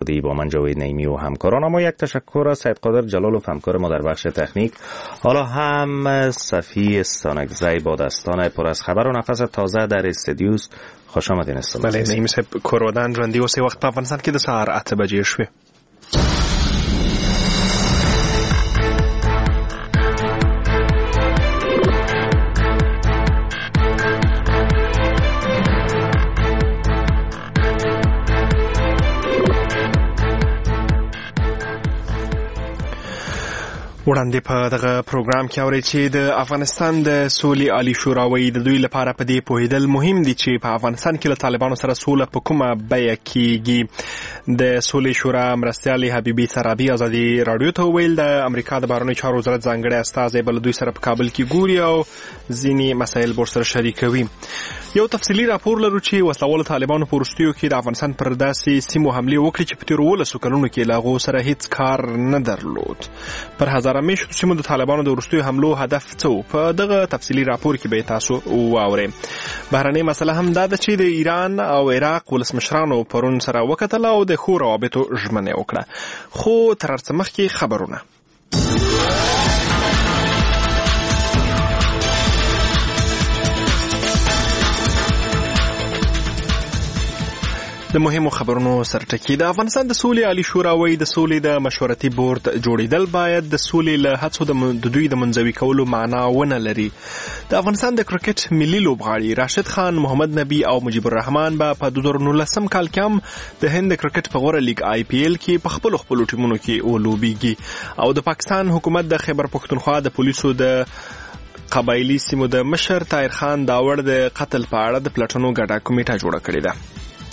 امروزی با من جاوید نعیمی و همکاران. اما یک تشکر از سید قادر جلالوف همکار ما در بخش تکنیک. حالا هم صفی استانکزی با داستان پر از خبر و نفس تازه در استودیوس. خوش آمدین استاد. بله نعیمی صاحب، کورودان ژوندي اوسې وخت په افغانستان کې د سهار 8 بجې شوې. وړاندې په دغه پروګرام کې اورئ چې د افغانستان د سولې عالی شورا د دوی لپاره په دې پوهېدل مهم دي چې په افغانستان کې له طالبانو سره سوله په کومه بیه کېږي. د سولې شورا مرستیالې حبیبي سرابي ازادي راډیو ته وویل د امریکا د بهرنیو چارو وزارت ځانګړی استازی به له دوی سره په کابل کې ګوري او ځینې مسایل به ورسره شریکوي. یو تفصیلي راپور لرو چې وسلوالو طالبانو په وروستیو کې د افغانستان پر داسې سیمو حملې وکړې چې په تېرو 12 کلونو کې له هغو سره هیڅ کار نه درلود. پر هزاره میشتو سیمو د طالبانو د وروستیو حملو هدف څه و؟ په دغه تفصیلي راپور کې به تاسو واورئ. بهرنۍ مسله هم دا ده چې د ایران او عراق ولسمشرانو پرون سره وکتل او د ښو روابطو ژمنه وکړه. خو تر هر څه مخکې خبرونه. د مهمو خبرونو سرټکی. د افغانستان د سولې عالی شورا وایي د سولې د مشورتي بورډ جوړیدل باید د سولې له هڅو د دوی د منځوي کولو معنا ونه لري. د افغانستان د کرکټ ملي لوبغاړي راشد خان، محمد نبی او مجيب الرحمن به په 2019 کال کې هم د هند کرکټ په غوره لیګ IPL کې په خپل ټیمونو کې ولوبېږي. او د پاکستان حکومت د خیبر پختونخوا د پولیسو د قبایلی سیمو د مشر طاهر خان داوړ د قتل په اړه د پلټنو ګډه کمیټه جوړه کړې ده.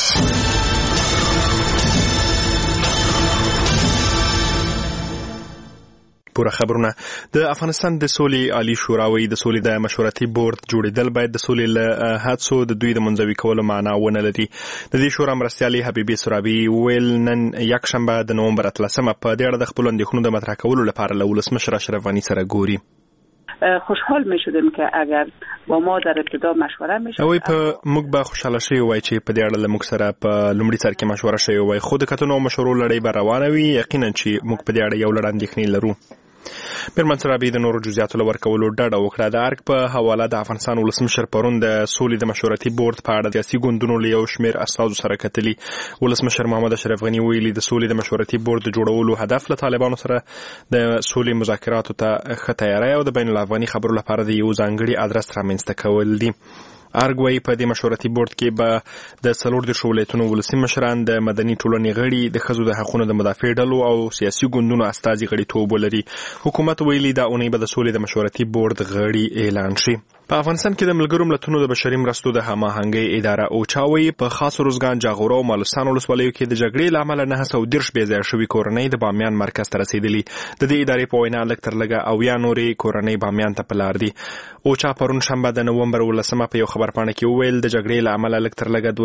پوره خبرونه. د افغانستان د سولې عالی شورا د سولې د مشورتي بورډ جوړیدل باید د سولې له هڅو د دوی د منځوي کولو معنا ونه لري. د دې شورا مرستیالې حبیبي سرابي ویل نن یک شنبه د نومبر 13 په دې اړه د خپل اندېښنو د مطرح کولو لپاره له ولسمشر اشرف غني سره ګوري. خوشحال می شدیم که اگر با ما در ابتدا مشوره می شد. اوی په موږ به خوشاله شي وای چې په دې اړه له موږ سره په لومړي سر کې مشوره شي وای. خو د کتنو مشورو لړۍ به روانه وي. یقینا چې موږ په دې اړه یو لړ اندېښنې لرو. میرمن سرابي د نورو جزئیاتو لور کولو ډاډه وکړه. د ارګ په حواله د افغانستان ولسمشر پرون د سولې د مشورتي بورډ په اړه د سیاسي ګوندونو له یو شمېر استازو سره کتلي. ولسمشر محمد اشرف غني ویلي د سولې د مشورتي بورډ د جوړولو هدف له طالبانو سره د سولې مذاکراتو ته ښه تیاری او د بین الافغاني خبرو لپاره د یو ځانګړي ادرس رامنځته کول دي. ارګوي په دې مشورتي بورډ کې به د 14 ولایتونو ولسي مشران، د مدني ټولنې غړي، د ښځو د حقوقو د مدافع ډلو او سیاسي ګوندونو استازي غړیتوب ولري. حکومت ویلي دا اونۍ به د سولې د مشورتي بورډ غړي اعلان شي. په افغانستان کې د ملګرو ملتونو د بشري مرستو د هماهنګۍ اداره اوچاوي په خاص روزګان، جاغوره او مالستان ولسوالیو کې د جګړې له امله 910 بې ځایه شوي کورنۍ د بامیان مرکز ته رسیدلي. د دې ادارې په وینا لږ تر لږه 90 نورې کورنۍ بامیان ته په لار دي. اوچا پرون شنبه د نومبر 18 په یو خبرپاڼه کې وویل د جګړې له امله لږ تر لږه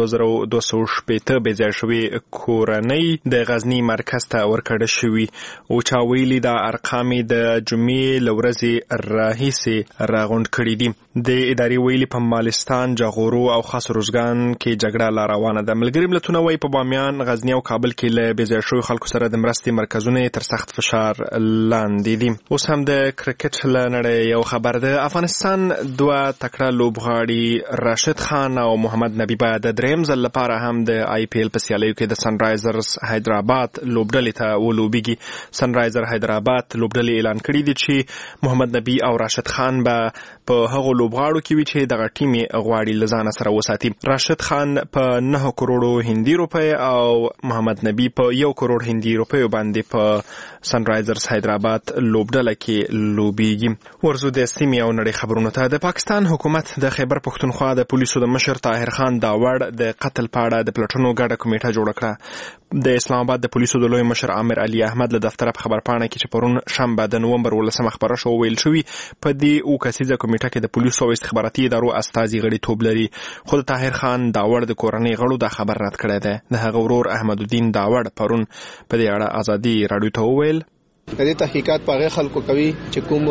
2260 بې ځایه شوي کورنۍ د غزنی مرکز ته ورکړل شوي. اوچا ویلي دا ارقام د جمعې له ورځې راهیسې راغونډ کړي دي. د ادارې ویلي په مالستان، جاغورو او خاص روزګان کې جګړه لا روانه ده. ملګري ملتونه وایي په بامیان، غزنی او کابل کې له بې ځایه شویو خلکو سره د مرستې مرکزونه تر سخت فشار لاندې دي. اوس هم د کرکټ له نړۍ یو خبر ده. افغانستان دوه تکړه لوبغاړي راشد خان او محمد نبی به د دریم ځل لپاره هم د IPL په سیالیو کې د سنرایزرز حیدرآباد لوبډلې ته ولوبېږي. سنرایزر حیدرآباد لوبډلې اعلان کړي دي چې محمد نبی او راشد خان به په هغو لوبغاړو کې وي چې دغه ټیم غواړي له ځانه سره وساتي. راشد خان په 9 کروڑو هندي روپۍ او محمد نبی په 1 کروڑ هندي روپۍ باندې په سنرایزرز حیدرآباد لوبډله کې لوبېږي. ورزو د سیمې او نړۍ خبرونو ته. د پاکستان حکومت د خیبر پختونخوا د پولیسو د مشر طاهر خان داوړ د قتل په اړه د پلټنو ګډه کمیټه جوړه کړه. د اسلام آباد د پولیسو د لوی مشر عامر علي احمد له دفتره په خبرپاڼه کې چې پرون شنبه د نومبر 18 خبره شو ویل شوی په دې او کسیزه کمیټه کې د پولیسو او استخباراتي ادارو استازي غړیتوب لري. خو د طاهر خان داوړ د کورنۍ غړو دا خبر رد کړی دی. د هغه ورور احمد الدین داوړ پرون په دې اړه ازادي راډیو ته وویل دې تحقیقات په خلکو کوي چې کوم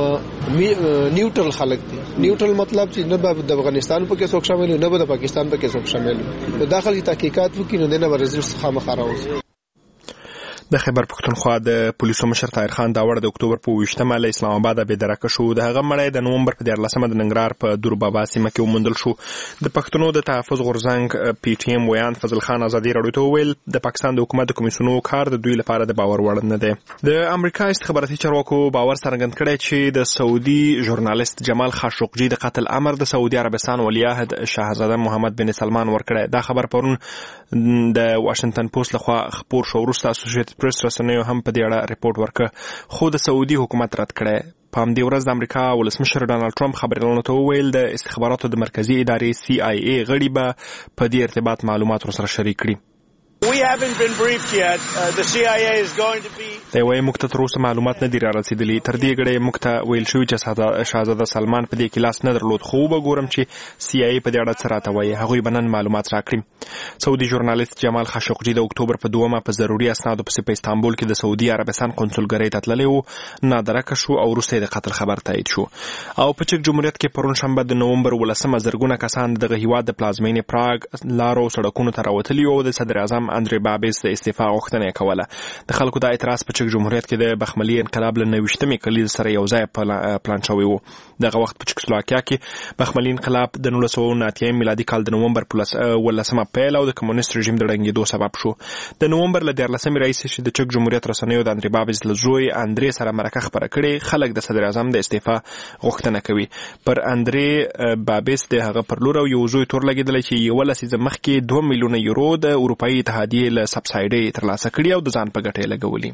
نیوټرل خلک دي. نیوټرل مطلب چې نه به د افغانستان په کې څوک شامل نه به د پاکستان په کې څوک شامل نو داخلي تحقیقات وکړي نو نه ورزش خامخا راوځي. د خیبر پښتونخوا د پولیسو مشر طاهر خان داوړ د اکتوبر په 28مه له اسلام آباد به درکه شو. د هغه مړی د نومبر په 14مه د ننګرهار په دور بابا سیمه کې وموندل شو. د پښتنو د تحفظ غورځنګ پی ټی ایم ویان فضل خان ازادي راډیو ته ویل د پاکستان د حکومت د کمیسیونو کار د دوی لپاره د باور وړ نه دی. د امریکا استخباراتي چارواکو باور څرګند کړی چې د سعودي ژورنالیست جمال خاشقجي د قتل امر د سعودي عربستان ولیعهد شاهزاده محمد بن سلمان ورکړی. دا خبر پرون د واشنگټن پوسټ لخوا خبر شو. وروسته اسوسییټډ پریس رسنیو هم په دې اړه ریپورت ورکړ، خو د سعودي حکومت رد کړی. په همدې ورځ د امریکا ولسمشر ډانلډ ټرمپ خبريالانو ته وویل د استخباراتو د مرکزی ادارې CIA غړي به په دې ارتباط معلومات سره شریک کړي. We haven't been briefed yet. The CIA is going to be دا وایي موږ ته تر اوسه معلومات نه دي رارسېدلي. تر دې غړي موږ ته ویل شوي چې شاهزاده سلمان په دې کې لاس نه درلود، خو به ګورم چې CIA په دې اړه څه راته وایي. هغوی به نن معلومات راکړي. سعودي ژورنالیست جمال خاشقجي د اکتوبر په 2مه په ضروري اسنادو پسې په استانبول کې د سعودي عربستان قونسلګرۍ ته تللی و، نادرکه شو او وروسته د قتل خبر تایید شو. او په چک جمهوریت کې پرون شنبه د نومبر 18مه زرګونه کسان دغه هیواد د پلازمینې پراګ لارو سړکونو ته راوتلي او د صدر اعظم اندرې بابیس استعفا غوښتنه کوله. د خلکو د اعتراض په چک جمهوریت کې د بخملي انقلاب له 29مې کلیز سره یو ځای پلان شوی و. دغه وخت په چکسلواکیا کې بخملي انقلاب د 1990 میلادي کال د نومبر 18مه پیل او د کمونیست رژیم د ړنګېدو سبب شو. د نومبر له 14مې راهیسې چې د چک جمهوریت رسنیو د اندرې بابیس له زوی اندرې سره مرکه خبره کړې، خلک د صدر اعظم د استعفا غوښتنه کوي. پر اندرې بابیس د هغه پر لور یو زوی تور لګېدلی چې یو لسیزه مخکې 2 میلیونه یورو د اروپایي اتحادیې له سبسایډۍ ترلاسه کړي او د ځان په ګټه یې لګولي.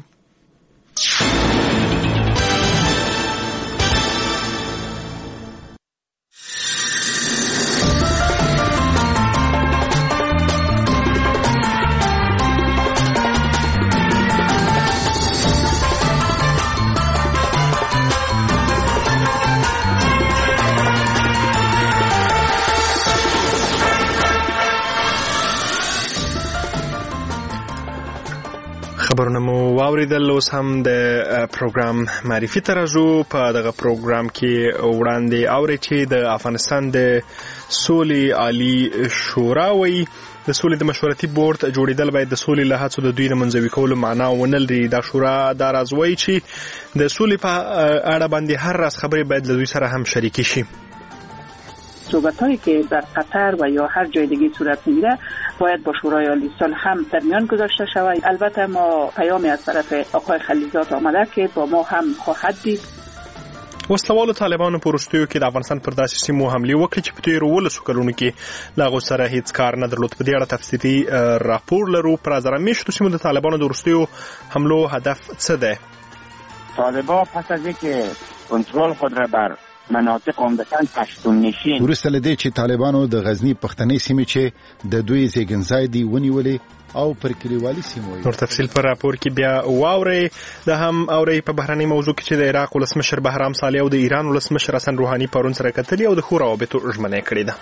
خبرونه مو واوریدل. اوس هم د پروګرام معرفي ته راځو. په دغه پروګرام کې وړاندې اوري چې د افغانستان د سولې عالی شورا وایي د سولې د مشورتي بورډ جوړېدل باید د سولې له هڅو د دوی نه منځوي کولو معنا ونه لري. دا شورا دا راز وایي چې د سولې په اړه باندې هر راز خبرې باید له دوی سره هم شریکې شي. صحبت‌هایی که در قطر و یا هر جای دیگه صورت میگیره باید با شورای عالی صلح هم در میان گذاشته شود. البته ما پیامی از طرف آقای خلیلزاد آمده که با ما هم خواهد دید. وسلوالو طالبانو په وروستیو کې د افغانستان پر داسې سیمو حملې وکړې چې په تېرو 12 کلونو کې له هغو سره هیڅ کار نه درلود. په دې اړه تفصیلي راپور لرو. پر ازرمیشتو سیمو د طالبانو د وروستیو حملو هدف څه دی؟ طالبان پس از اینکه کنترل خود را بر مناطق عمدتاً پشتون نشین وروسته له دې چې طالبانو د غزنی پښتنې سیمې چې د دوی زیږنځای دی ونیولې او پر کلیوالي سیمو. نور تفصیل پر راپور کې بیا واوري. د هم اوري په بهرنۍ موضوع کې چې د عراق ولسمشر بهرام صالح او د ایران ولسمشر حسن روحاني پرون سره کتلي او د خو روابطو ژمنه کړې ده.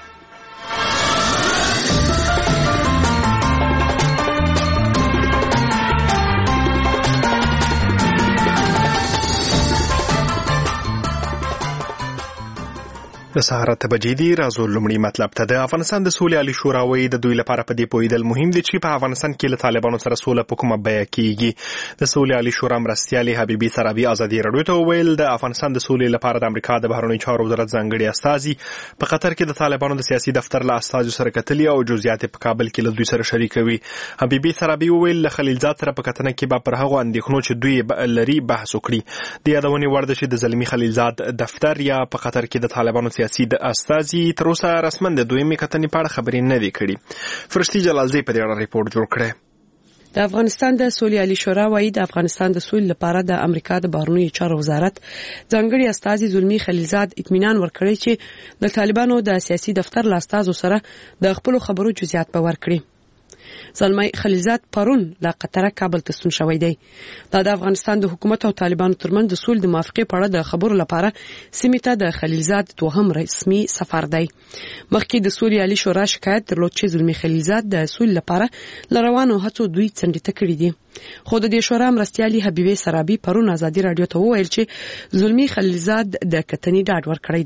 د سهار 8 بجې دی. راځو لومړی مطلب ته. د افغانستان د سولې عالی شورا وایي د دوی لپاره په دې پوهیدل مهم دي چې په افغانستان کې له طالبانو سره سوله په کومه بیه کیږي. د سولې عالی شورا مرستیالي حبیبي سرابي ازادي راډیو ته ویل د افغانستان د سولې لپاره د امریکا د بهرنیو چارو وزارت ځانګړي استازي په قطر کې د طالبانو د سیاسي دفتر له استازو سره کتلي او جزئیات په کابل کې له دوی سره شریکوي. حبیبي سرابي ویل له خلیلزاد سره په کتنه کې به پر هغو اندېښنو چې دوی لري بحث وکړي. د یادونې وړ ده چې د زلمي خلیلزاد دفتر یا په قطر کې د طالبانو سیاسي استازي تر اوسه رسماً د دویمې کتنې په اړه خبرې نه دي کړي. فرشتي جلالزی په دې اړه ریپورت جوړ کړی. د افغانستان د سولې عالی شورا وایي د افغانستان د سولې لپاره د امریکا د بهرنیو چارو وزارت ځانګړي استازي زلمي خلیلزاد اطمینان ورکړی چې د طالبانو د سیاسي دفتر له استازو سره د خپل خبرو جزئیات به ورکړي. زلمي خلیلزاد پرون له قطر کابل ته ستون شوی دی. دا د افغانستان د حکومت او طالبانو ترمنځ د سولې د موافقې په اړه د خبرو لپاره سیمې ته د خلیلزاد دوهم رسمي سفر دی. مخکې د سولې عالی شورا شکایت درلود چې زلمي خلیلزاد د سولې لپاره لروانو هڅو دوی څنډه کړی دي. خو د دې شورا مرستیالي حبیبي سرابي پرون ازادي راډیو ته وویل چې زلمي خلیلزاد د کتنې ډاډ ورکړی دی.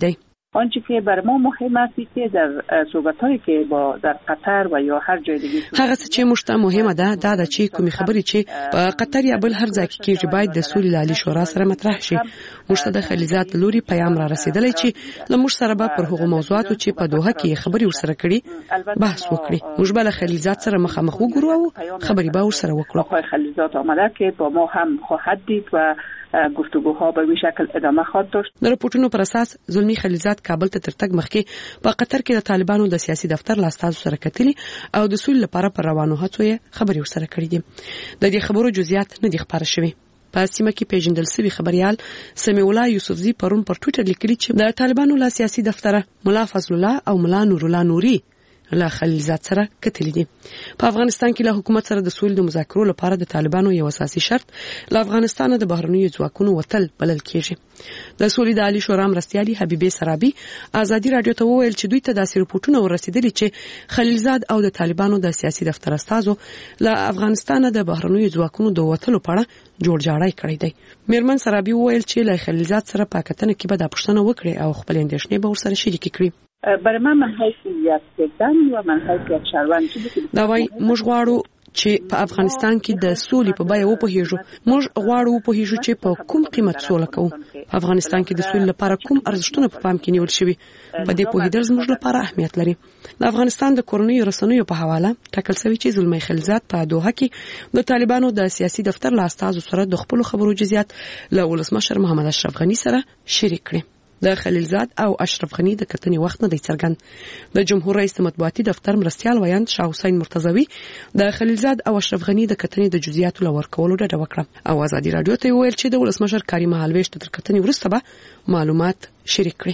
آنچه که بر ما مهم است که در صحبت‌هایی که با در قطر و یا هر جای دیگه هغه څه چې موږ ته مهمه ده دا د چې کومې خبرې چې په قطر یا بل هر ځای کې کېږي باید د سولې لالي شورا سره مطرح شي. موږ ته د خلیزات لوري پیغام را رسیدلی چې له موږ سره به پر هغو موضوعاتو چې په دوحه کې خبرې ورسره کړي بحث وکړي. موږ به له خلیزات سره مخامخ وګورو او خبرې به ورسره وکړو. آقای خلیزات آمده که با ما هم خواهد دید و گفتگوها به شکل ادامه خواهد داشت. د راپورټونو پر اساس زلمی خلیزات کابل ته تر تګ مخکې په قطر کې د طالبانو د سیاسي دفتر لاستازو سره کتلي او د سولې لپاره پر روانو هڅو یې خبرې ورسره کړې دي. د دې خبرو جزئیات نه دي خبره شوي. په سیمه کې پیژندل شوی خبريال سمیع الله یوسفزی پرون پر ټوئیټر لیکلی چې د طالبانو لا سیاسي دفتر مولا فضل الله او مولا نور الله نوري له خلیزات سره کتلې دي. په افغانستان کې له حکومت سره د سولې د مذاکرو لپاره د طالبانو یو اساسي شرط له افغانستان د بهرنیو ځواکونو وتل بلل کېږي. د سولې د عالی شورا مرستیالي حبیبه سرابي ازادي رادیو ته وویل چې دوی ته داسې رپورټونه ورسېدلي چې خلیلزاد او د طالبانو د سیاسي دفتر استازو له افغانستان د بهرنیو ځواکونو د وتلو په اړه جوړجاړی کړی دی. میرمن سرابي وویل چې له خلیلزاد سره په کتنه کې به د پښتنه وکړي او خپل اندېښنې به ورسره شریک کړي. برای من حیثیت دادن و من حیثیت شهروند دا وای موږ غواړو چې په افغانستان کې د سولې په بیه وپوهیږو. موږ غواړو وپوهیږو چې په کوم قیمت سوله کوو. په افغانستان کې د سولې لپاره کوم ارزښتونه په پام کې نیول شوي. په دې پوهیدل زموږ لپاره اهمیت لري. د افغانستان د کورنیو رسنیو په حواله ټاکل شوی چې زلمی خلیزات په دوحه کې د طالبانو د سیاسي دفتر لاستازو سره د خپل خبرو جزئیات له ولسمشر محمد اشرف غنی سره شریک کړي. د خلیلزاد او اشرف غنی د کتنې وخت نه دی څرګند. د جمهور رئیس مطبوعاتي دفتر مرستيال ویاند شاه حسین مرتضوی د خلیلزاد او اشرف غنی د کتنې د جزئیاتو لور کولو ډډه وکړه او ازادي رادیو ته ویل چې د ولسمشر کریم حلویش تر کتنې وروسته به معلومات شریک کړي.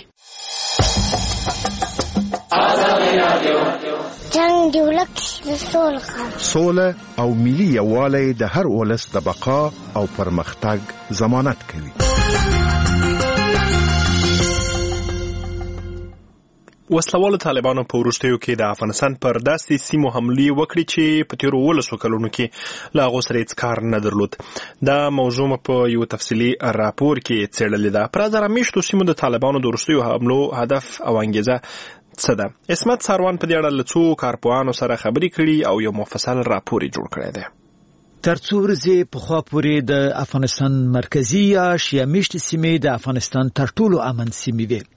جنگ دیولک سوله او ملي یووالی د هر ولس د بقا او پرمختګ ضمانت کوي. وسلوالو طالبانو په وروستیو کې د افغانستان پر داسې سیمو حملې وکړې چې په تیرو 12 کلونو کې لا غوسره هیڅ کار نه درلود. دا موضوع په یو تفصیلي راپور کې څېړلې ده. پر هزاره میشتو سیمو د طالبانو د وروستیو حملو هدف او انګیزه څه ده؟ اسمت ساروان په دې اړه له څو کارپوهانو سره خبرې کړي او یو مفصل راپور جوړ کړی دی. تر څو ورځې پخوا پورې د افغانستان مرکزی یا شیعه میشتې سیمې د افغانستان تر ټولو امن سیمې وې.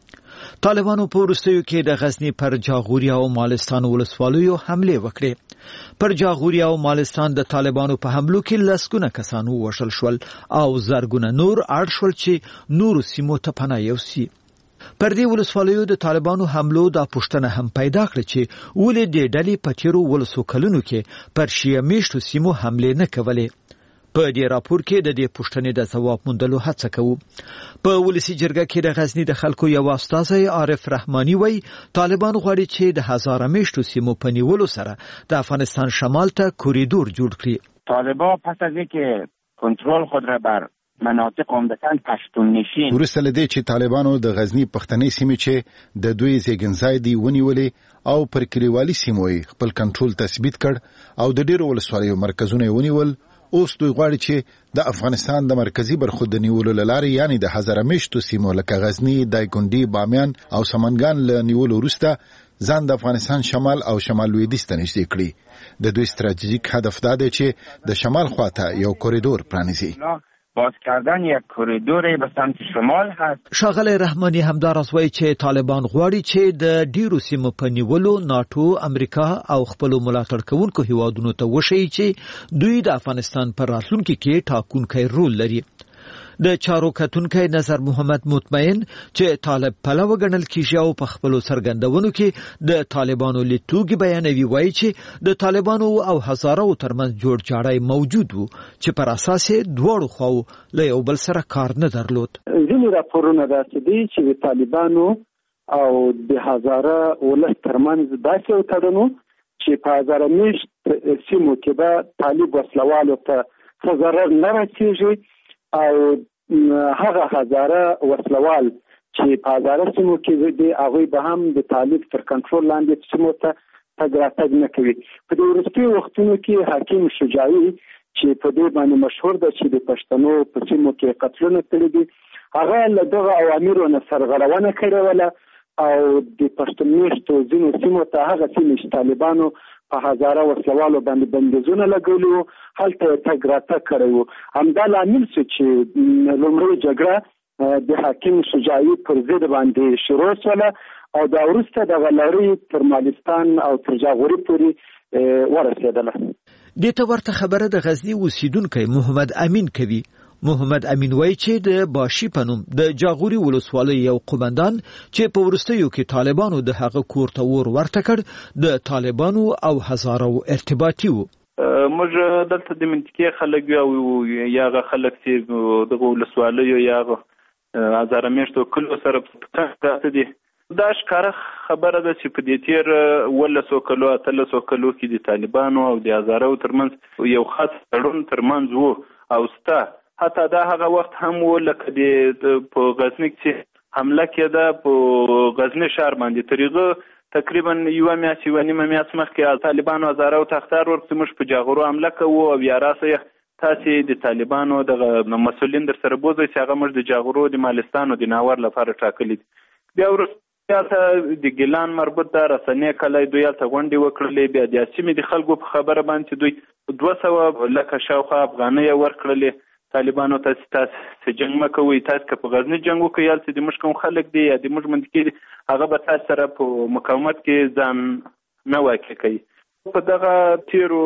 طالبانو په وروستیو کې د غزنی پر جاغوریا او مالستان ولسوالیو حمله وکړې. پر جاغوریا او مالستان د طالبانو په حملو کې لسګونه کسان ووژل شول او زرګونه نور اړ شول چې نورو سیمو ته پناه یوسي. پر دې ولسوالیو د طالبانو حملو د پښتنه هم پیدا کړ چې ولې د ډلې په تیرو 12 کلونو کې پر شیعه میشتو سیمو حمله نه کولې. په دې راپور کې د دې پوښتنې د ځواب موندلو هڅه کوو. په ولسی جرګه کې د غزنی د خلکو یو استازی عارف رحمانی وای طالبان غواړي چې د هزاره میشتو سیمو په نیولو سره د افغانستان شمال ته کوریدور جوړ کړي. طالبان پس از اینکه کنترل خود را بر مناطق عمدتاً پشتون نشین ورسته لدی چې طالبانو د غزنی پښتنې سیمې چې د دوی زیږنځای دی ونیولې او پر کلیوالي سیمو خپل کنټرول تثبیت کړ او د ډیرو ولسوالیو مرکزونه ونیول. اوس دوی غواړي چې د افغانستان د مرکزی برخو د نیولو لارې یعنی د هزاره میشتو سیمو لکه غزنی، دایکنډي، بامیان او سمنګان له نیولو وروسته ځان د افغانستان شمال او شمال لویدیځ ته نږدې کړي. د دوی ستراتیژیک هدف دا دی چې د شمال خواته یو کوریدور پرانیزي. باز کردن یک کوریدور به سمت شمال هست. شاغلی رحمانی همدارس وایي چې طالبان غواړي چې د ډیرو سیمو په نیولو ناتو، امریکا او خپل ملاتړ کوونکو هیوادونو ته وښیي چې دوی د افغانستان پر راتلونکي کې ټاکونکی رول لري. د چارو کتونکی نظر محمد مطمئن چې طالب پلوه ګڼل کیږي او په خپلو څرګندونو کې د طالبانو لیدلوري بیانوي وایي چې د طالبانو او هزارو ترمنځ جوړجاړی موجود وو چې پر اساس دواړو خواو له یو بل سره کار نه درلود. ځینې راپورونه داسې دي چې د طالبانو او د هزاره ولس ترمنځ داسې یو تړون چې په هزاره میشت سیمو کې به طالب وسلوالو ته څه ضرر نه رسېږي او هغه هزاره وسلوال چې په هزاره سیمو کې دي هغوی به هم د طالب تر کنټرول لاندې سیمو ته تګ راتګ نه کوي. په دې وروستیو وختونو کې حکیم شجاعي چې په دې باندې مشهور ده چې د پښتنو په سیمو کې قتلونه کړي دي. هغه له دغه اوامرو نه سرغړونه کړې وله او د پښتون میشتو ځینو سیمو ته هغه سیمې چې طالبانو په هزاره وسلوالو باندې بندیزونه لګولي وو هلته یې تګ راتګ کړی وو. همدا لامل شو چې لومړۍ جګړه د حاکم شجاعي پر ضد باندې شروع شوله او دا وروسته دغه لړۍ تر مالستان او تر جاغوري پورې ورسېدله. دې ته ورته خبره د غزني اوسیدونکی محمد امین کوي. محمد امین وایي چې د باشي په نوم د جاغوري ولسوالۍ یو قومندان چې په وروستیو کې طالبانو د هغه کور ته ور ورته کړ د طالبانو او هزارو ارتباطي وو. موږ دلته د منطقې خلک یو یاغه خلک چې د ولسوالیو یاغه هزاره میشتو کلو سره پټه دي. دا ښکاره خبره ده چې په دې تیر 1300 کلو 1300 کلو کې د طالبانو او د هزارو ترمنځ یو خاص تړون ترمنځ وو او ستا حتی دا هغه وخت هم و لکه د په غزنی کې حمله کېده په غزنی شهر باندې طریقه تقریبا یو میاشت یو نیمه میاشت مخکې طالبانو هزاره او تختار ورته موږ په جاغورو حمله کوو او یا راسه تاسې د طالبانو د مسولین در سره بوزئ چې هغه موږ د جاغورو د مالستان او د ناور لپاره ټاکلي دي. بیا وروسته د ګیلان مربوط د رسنۍ کلی دوی هلته غونډې وکړلې. بیا د سیمې د خلکو په خبره باندې دوی 200 لکه شاوخوا افغانۍ ورکړلې طالبانو تاسو جنگ مکوئ تاسو که په غزنی جنگ وکړئ یالته د موږ کوم خلک دی یا د موږ منطقې دي هغه به تاسو سره په مقاومت کې ځان نه واقع کوي. په دغه تیرو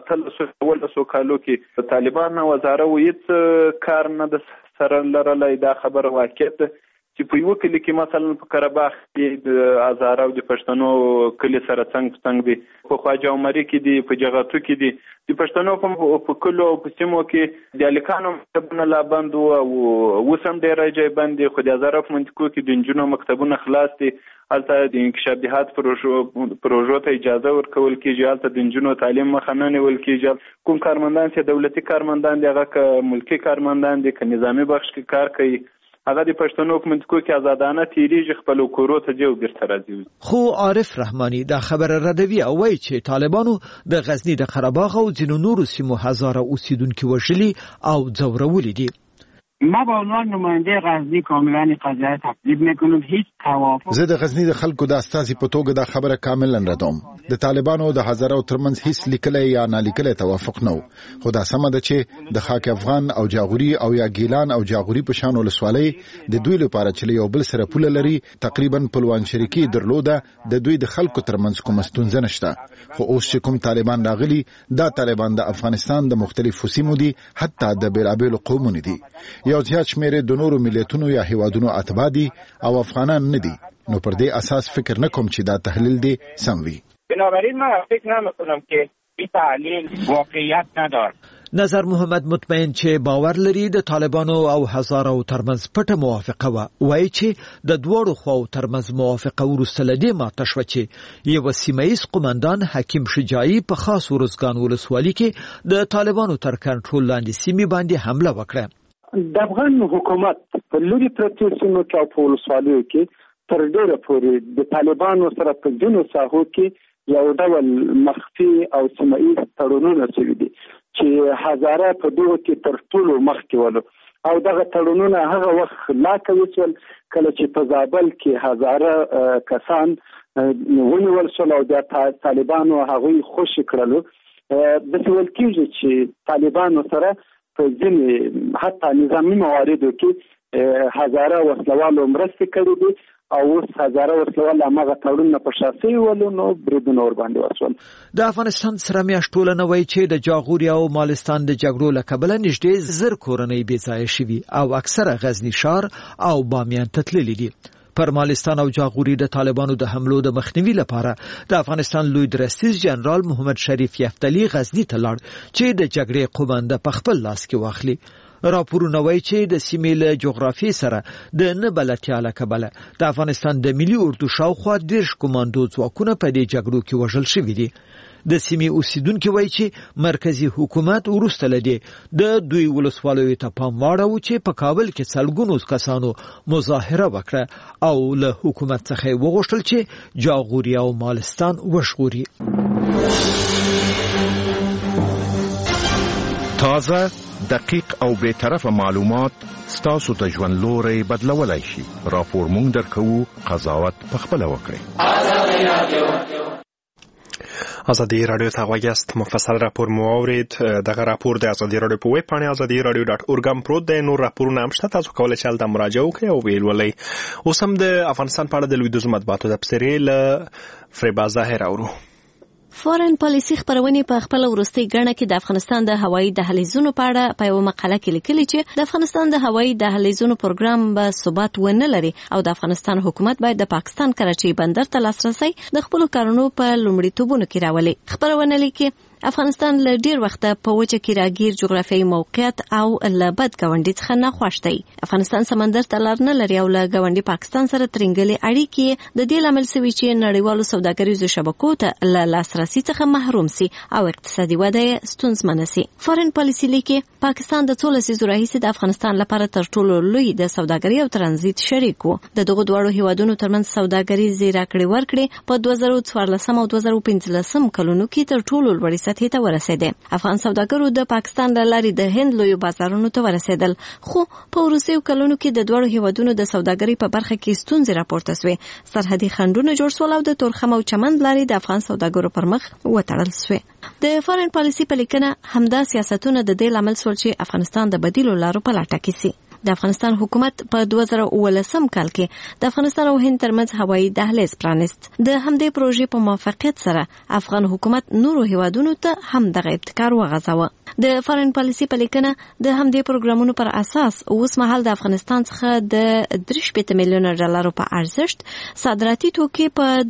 1300 کالو کې طالبان او هزاره هیڅ کار نه د سره لرلی. دا خبره واقعیت ده چې په یو کلی کې مثلا په قرهباغ کې د هزاره او د پښتنو کلی سره څنګ په څنګ دي، په خواجه عمري کې دي، په جغتو کې دي. د پښتنو په کلو او په سیمو کې د الکانو مکتبونه لا بند وو او اوس هم ډېر ځای بند دي، خو د هزاره په منطقو کې د نجونو مکتبونه خلاص دي. هلته د انکشافات پروژو ته اجازه ورکول کېږي، هلته د نجونو تعلیم مخه نه نیول کېږي. کوم کارمندان چې دولتي کارمندان دي هغه که ملکي کارمندان دي که نظامي بخش کې کار کوي هغه د پښتنو په منطقو کې آزادانه تیریږي، خپل کورو ته ځي او بیرته راځي. خو عارف رحماني دا خبره ردوي او وایي چې طالبانو د غزني د قرهباغ او ځینو نورو سیمو هزاره اوسیدونکي وژلي او ځورولي دي. ما با عنوان نماینده غزنی کاملا قضیه تکذیب میکنم. هیچ توافق زه د غزنی د خلکو د استازي په توګه دا خبره کاملا ردوم. د طالبانو د هزاره ترمنځ هیڅ لیکلي یا نالیکلي توافق نه و، خو دا سمه ده چې د خاک افغان او جاغوري او یا ګیلان او جاغوري په شان ولسوالۍ د دوی لپاره چې یو بل سره پوله لري تقریبا پلوان شریکي درلوده، د دوی د خلکو ترمنځ کوم ستونزه نشته. خو اوس چې کوم طالبان راغلي دا طالبان د افغانستان د مختلفو سیمو دي، حتی د بیلابیلو قومونو دي. یو زیات شمېر د نورو ملیتونو یا هیوادونو اتباع دي او افغانان نه دي، نو پر دې اساس فکر نکوم چې دا تحلیل دی سم وي. بنابراین من فکر نمیکنم که این تحلیل واقعیت نداره. نظر محمد مطمئن چې باور لري د طالبانو او هزاره ترمنځ پټه موافقه و، وایي چې د دوړو خواو ترمنځ موافقه وروسته لدی ماته شو چې یو سیمایي قومندان حکیم شجاعي په خاص ورزګان ولسوالۍ کې د طالبانو تر کنټرول لاندې سیمې باندې حمله وکړه. د افغان حکومت په لوري پرتو سیمو کې او په ولسوالیو کې تر ډېره پورې د طالبانو سره په ځینو ساحو کې یو ډول مخفي او سیمایي تړونونه شوي دي چې هزاره په دغه کې تر ټولو مخکې ولو او دغه تړونونه هغه وخت لا کوي چې کله چې په زابل کې هزاره کسان ونیول شول او د طالبانو هغوی خوشي کړلو. داسې ویل کېږي چې طالبانو سره په ځینې حتی نظامي مواردو کې هزاره وسلوالو مرستې کړې دي او اوس هزاره وسلوال هماغه تړونونه په شا ولو نو بریدونه ورباندې وشول. د افغانستان سره میاشت ټولنه وایي چې د جاغوري او مالستان د جګړو له کبله نږدې 1000 کورنۍ بې ځایه شوي او اکثره غزني ښار او بامیان ته تللي دي. پر مالستان او جاغوري د طالبانو د حملو د مخنیوي لپاره د افغانستان لوی درستیز جنرال محمد شریف یفتلی غزنی ته لاړ چې د جګړې قومانده په خپل لاس کې واخلي. راپورونه وایي چې د سیمې له جغرافیې سره د نه بلدتیا له کبله د افغانستان د ملي اردو شاوخوا 10 کمانډو ځواکونه په دې جګړو کې وژل شوي دي. د سیمې اوسیدونکي وایي چې مرکزی حکومت وروسته لدی د دوی ولسوالیو ته پام واړاوه چې په کابل کې څلګونو کسانو مظاهره وکړه او له حکومت څخه وغوښتل چې جاغوري او مالستان وژغوري. تازه، دقیق او بے طرفه معلومات ستاسو د ژوند لوري بدلولای شي. راپور مونږ درکو، قضاوت پخپله وکړئ. ازادي رادیو ته غواړئ مفصل راپور مو اورید. دغه راپور د ازادي رادیو په ویب پاڼه azadiradio.org هم پروت دی. نور راپورونه هم شته، تاسو کولای شئ هلته مراجعه وکړئ او ویې لولئ. اوس هم د افغانستان په اړه د لویدیځو مطبوعاتو تبصرې له فریبا ظاهر اورو. فارن پالیسي خبرونه په خپل ورستي ګڼه کې د افغانستان د هوایي دهلیزونو په اړه په یو مقاله کې لیکلي چې د افغانستان د هوایي دهلیزونو پروګرام به ثبات ونه لري او د افغانستان حکومت باید د پاکستان کراچي بندر ته لاسرسي د خپل کارونو په لومړیتوبونو کې راولي. خبرونه لیکي افغانستان له ډیر وخته په وچه کې راګیر جغرافیایي موقعیت او له بد ګاونډي څخه نه خوښ دی. افغانستان سمندر ته لار نه لري او له ګاونډي پاکستان سره ترنګلې اړیکې د دې لامل سوي چې نړیوالو سوداګریزو شبکو ته له لاسرسي څخه محروم سي او اقتصادي وده ستونزمنه سي. فارن پالیسي لیکي پاکستان د 13 لسیزو راهیسې د افغانستان لپاره تر ټولو لوی د سوداګري او ترانزیت شریک و. د دغه دوه هیوادونو ترمنځ سوداګري راکړې ورکړې په 2014 او 2015 کلونو کې تر ټولو لوړ سطحې ته ورسېده. افغان سوداګرو د پاکستان له لارې د هند لوی بازارونو ته ورسېدل، خو په وروستیو کلونو کې د دوه هیوادونو د سوداګري په برخه کې ستونزې راپورته شوې. سرحدي خنډونه جوړ شول او د تورخم او چمن لارې د افغان سوداګرو پر مخ وتړل شوې. د فارن پالیسي په لیکنه همدا سیاستونه د دې لامل شول چې افغانستان د بدیلو لارو په لټه کې سي. د افغانستان حکومت په 2019 کال کې د افغانستان او هند ترمنځ هوایي دهلیز پرانست. د همدې پروژې په موافقت سره افغان حکومت نورو هیوادونو ته هم دغه ابتکار وغځاوه. د فارن پالیسي په لیکنه د همدې پروګرامونو پر اساس اوس مهال د افغانستان څخه د 3 میلیون ډالرو په ارزښت صادراتي توکي په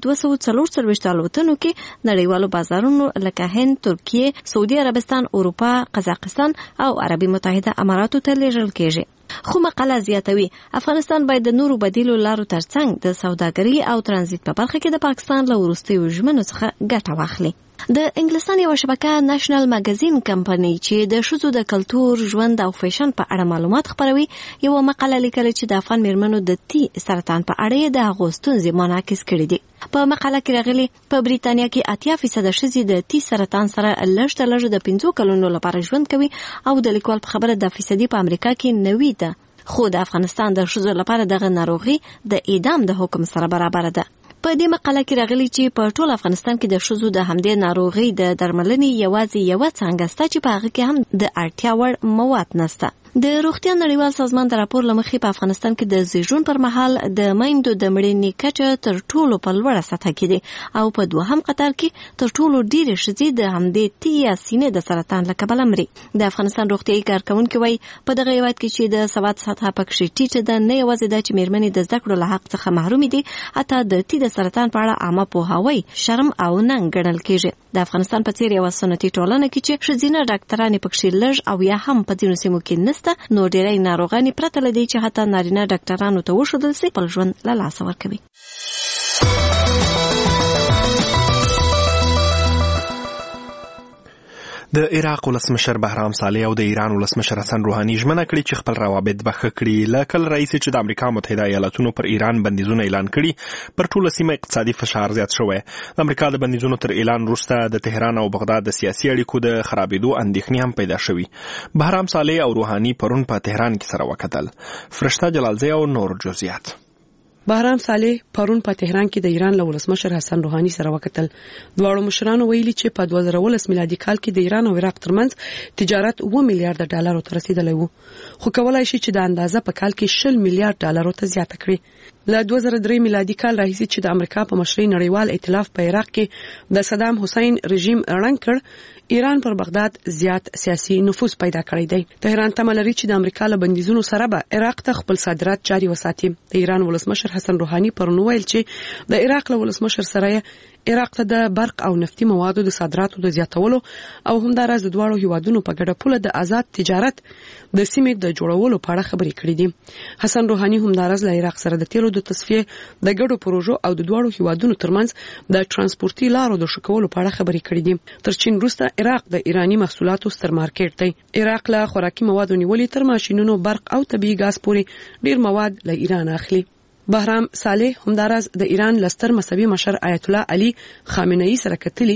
244 الوتنو کې نړیوالو بازارونو لکه هند، ترکیه، سعودي عربستان، اروپا، قزاقستان او عربي متحده اماراتو ته لیږل کېږي. خو مقاله زیاتوي افغانستان باید د نورو بدیلو لارو ترڅنګ د سوداګري او ترانزیت په برخه کې د پاکستان له وروستیو ژمنو څخه ګټه واخلي. د انګلستان یو شبکه نېشنل ماګزین کمپنی چې د ښځو د کلتور، ژوند او فیشن په اړه معلومات خپروي یو مقاله لیکلې چې د افغان میرمنو د تی سرطان په اړه د هغو ستونزې منعکس کړي دي. په مقاله کې راغلي په بریتانیا کې 80% ښځې د تی سرطان سره لږ تر لږه د 5 کلونو لپاره ژوند کوي او د لیکوال په خبره د فیصدي په امریکا کې 90 ده. خو د افغانستان د ښځو لپاره دغه ناروغي د اعدام د حکم سره برابر ده. په دې مقاله کې راغلي چې په ټول افغانستان کې د ښځو د همدې ناروغي د درملنې یوازې یو څنګه ستا چې په هغه کې هم د اړتیا وړ مواد نشته. د روغتیا نړیوال سازمان د راپور لمخې په افغانستان کې د زیږون پر مهال د میندو د مړینې کچه تر ټولو په لوړه سطح کې ده او په دوهم قطار کې تر ټولو ډېرې ښځې د همدې تی یا سینې د سرطان له کبله مري. د افغانستان روغتیایي کارکوونکي وایي په دغه هیواد کې چې د سواد سطحه پکې ټیټه ده، نه یوازې دا چې میرمنې د زده کړو له حق څخه محرومې دي، حتی د تی د سرطان په اړه عامه پوهاوی شرم او ننګ ګڼل کېږي. د افغانستان په څیر یو سنتي ټولنه کې چې ښځینه ډاکټرانې پکې لږ او یا هم په ځینو سیمو کې نشته، نو ډېری ناروغانې پرته له دې چې حتی نارینه ډاکټرانو ته وښودل سي خپل ژوند له لاسه ورکوي. د عراق ولسمشر بهرام صالح او د ایران ولسمشر حسن روحاني ژمنه کړې چې خپل روابط به ښه کړي. له کله راهیسې چې د امریکا متحده ایالاتونو پر ایران بندیزونه اعلان کړي، پر ټوله سیمه اقتصادي فشار زیات شوی. د امریکا د بندیزونو تر اعلان وروسته د تهران او بغداد د سیاسي اړیکو د خرابېدو اندېښنې هم پیدا شوي. بهرام صالح او روحاني پرون په تهران کې سره وکتل. فرشته جلالزی او نور جزئیات. بهرام صالح پرون په تهران کې د ایران له ولسمشر حسن روحاني سره وکتل. دواړو مشرانو ویلي چې په 2019 میلادي کال کې د ایران او عراق ترمنځ تجارت 2 میلیارډ ډالرو ته رسیدلی وو، خو کولای شي چې د اندازه په کال کې 20 میلیارډ ډالرو ته زیاته کړي. له 2003 میلادي کال راهیسې چې د امریکا په مشرۍ نړیوال ائتلاف په عراق کې د صدام حسین رژیم ړنګ کړ، ایران پر بغداد زیات سیاسي نفوذ پیدا کړی دی. تهران تمه لري چې د امریکا له بندیزونو سره به عراق ته خپل صادرات جاري وساتي. د ایران ولسمشر حسن روحاني پرون ویل چې د عراق له ولسمشر سره عراق ته د برق او نفتي موادو د صادراتو د زیاتولو او همداراز د دواړو هیوادونو په ګډه پوله د آزاد تجارت د سیمې د جوړولو په اړه خبرې کړې دي. حسن روحاني همداراز له عراق سره د تیلو د تصفیه د ګډو پروژو او د دواړو هیوادونو ترمنځ د ترانسپورتي لارو د ښه کولو په اړه خبرې کړې دي. تر چین وروسته عراق د ایرانی محصولاتو ستر مارکیټ دی. عراق له خوراکي موادو نیولې تر ماشینونو، برق او طبيعي ګاز پورې ډیر مواد له ایران اخلي. بهرام صالح همداراز د ایران لستر مذهبي مشر آیت الله علي خامنه‌ای سره کتلی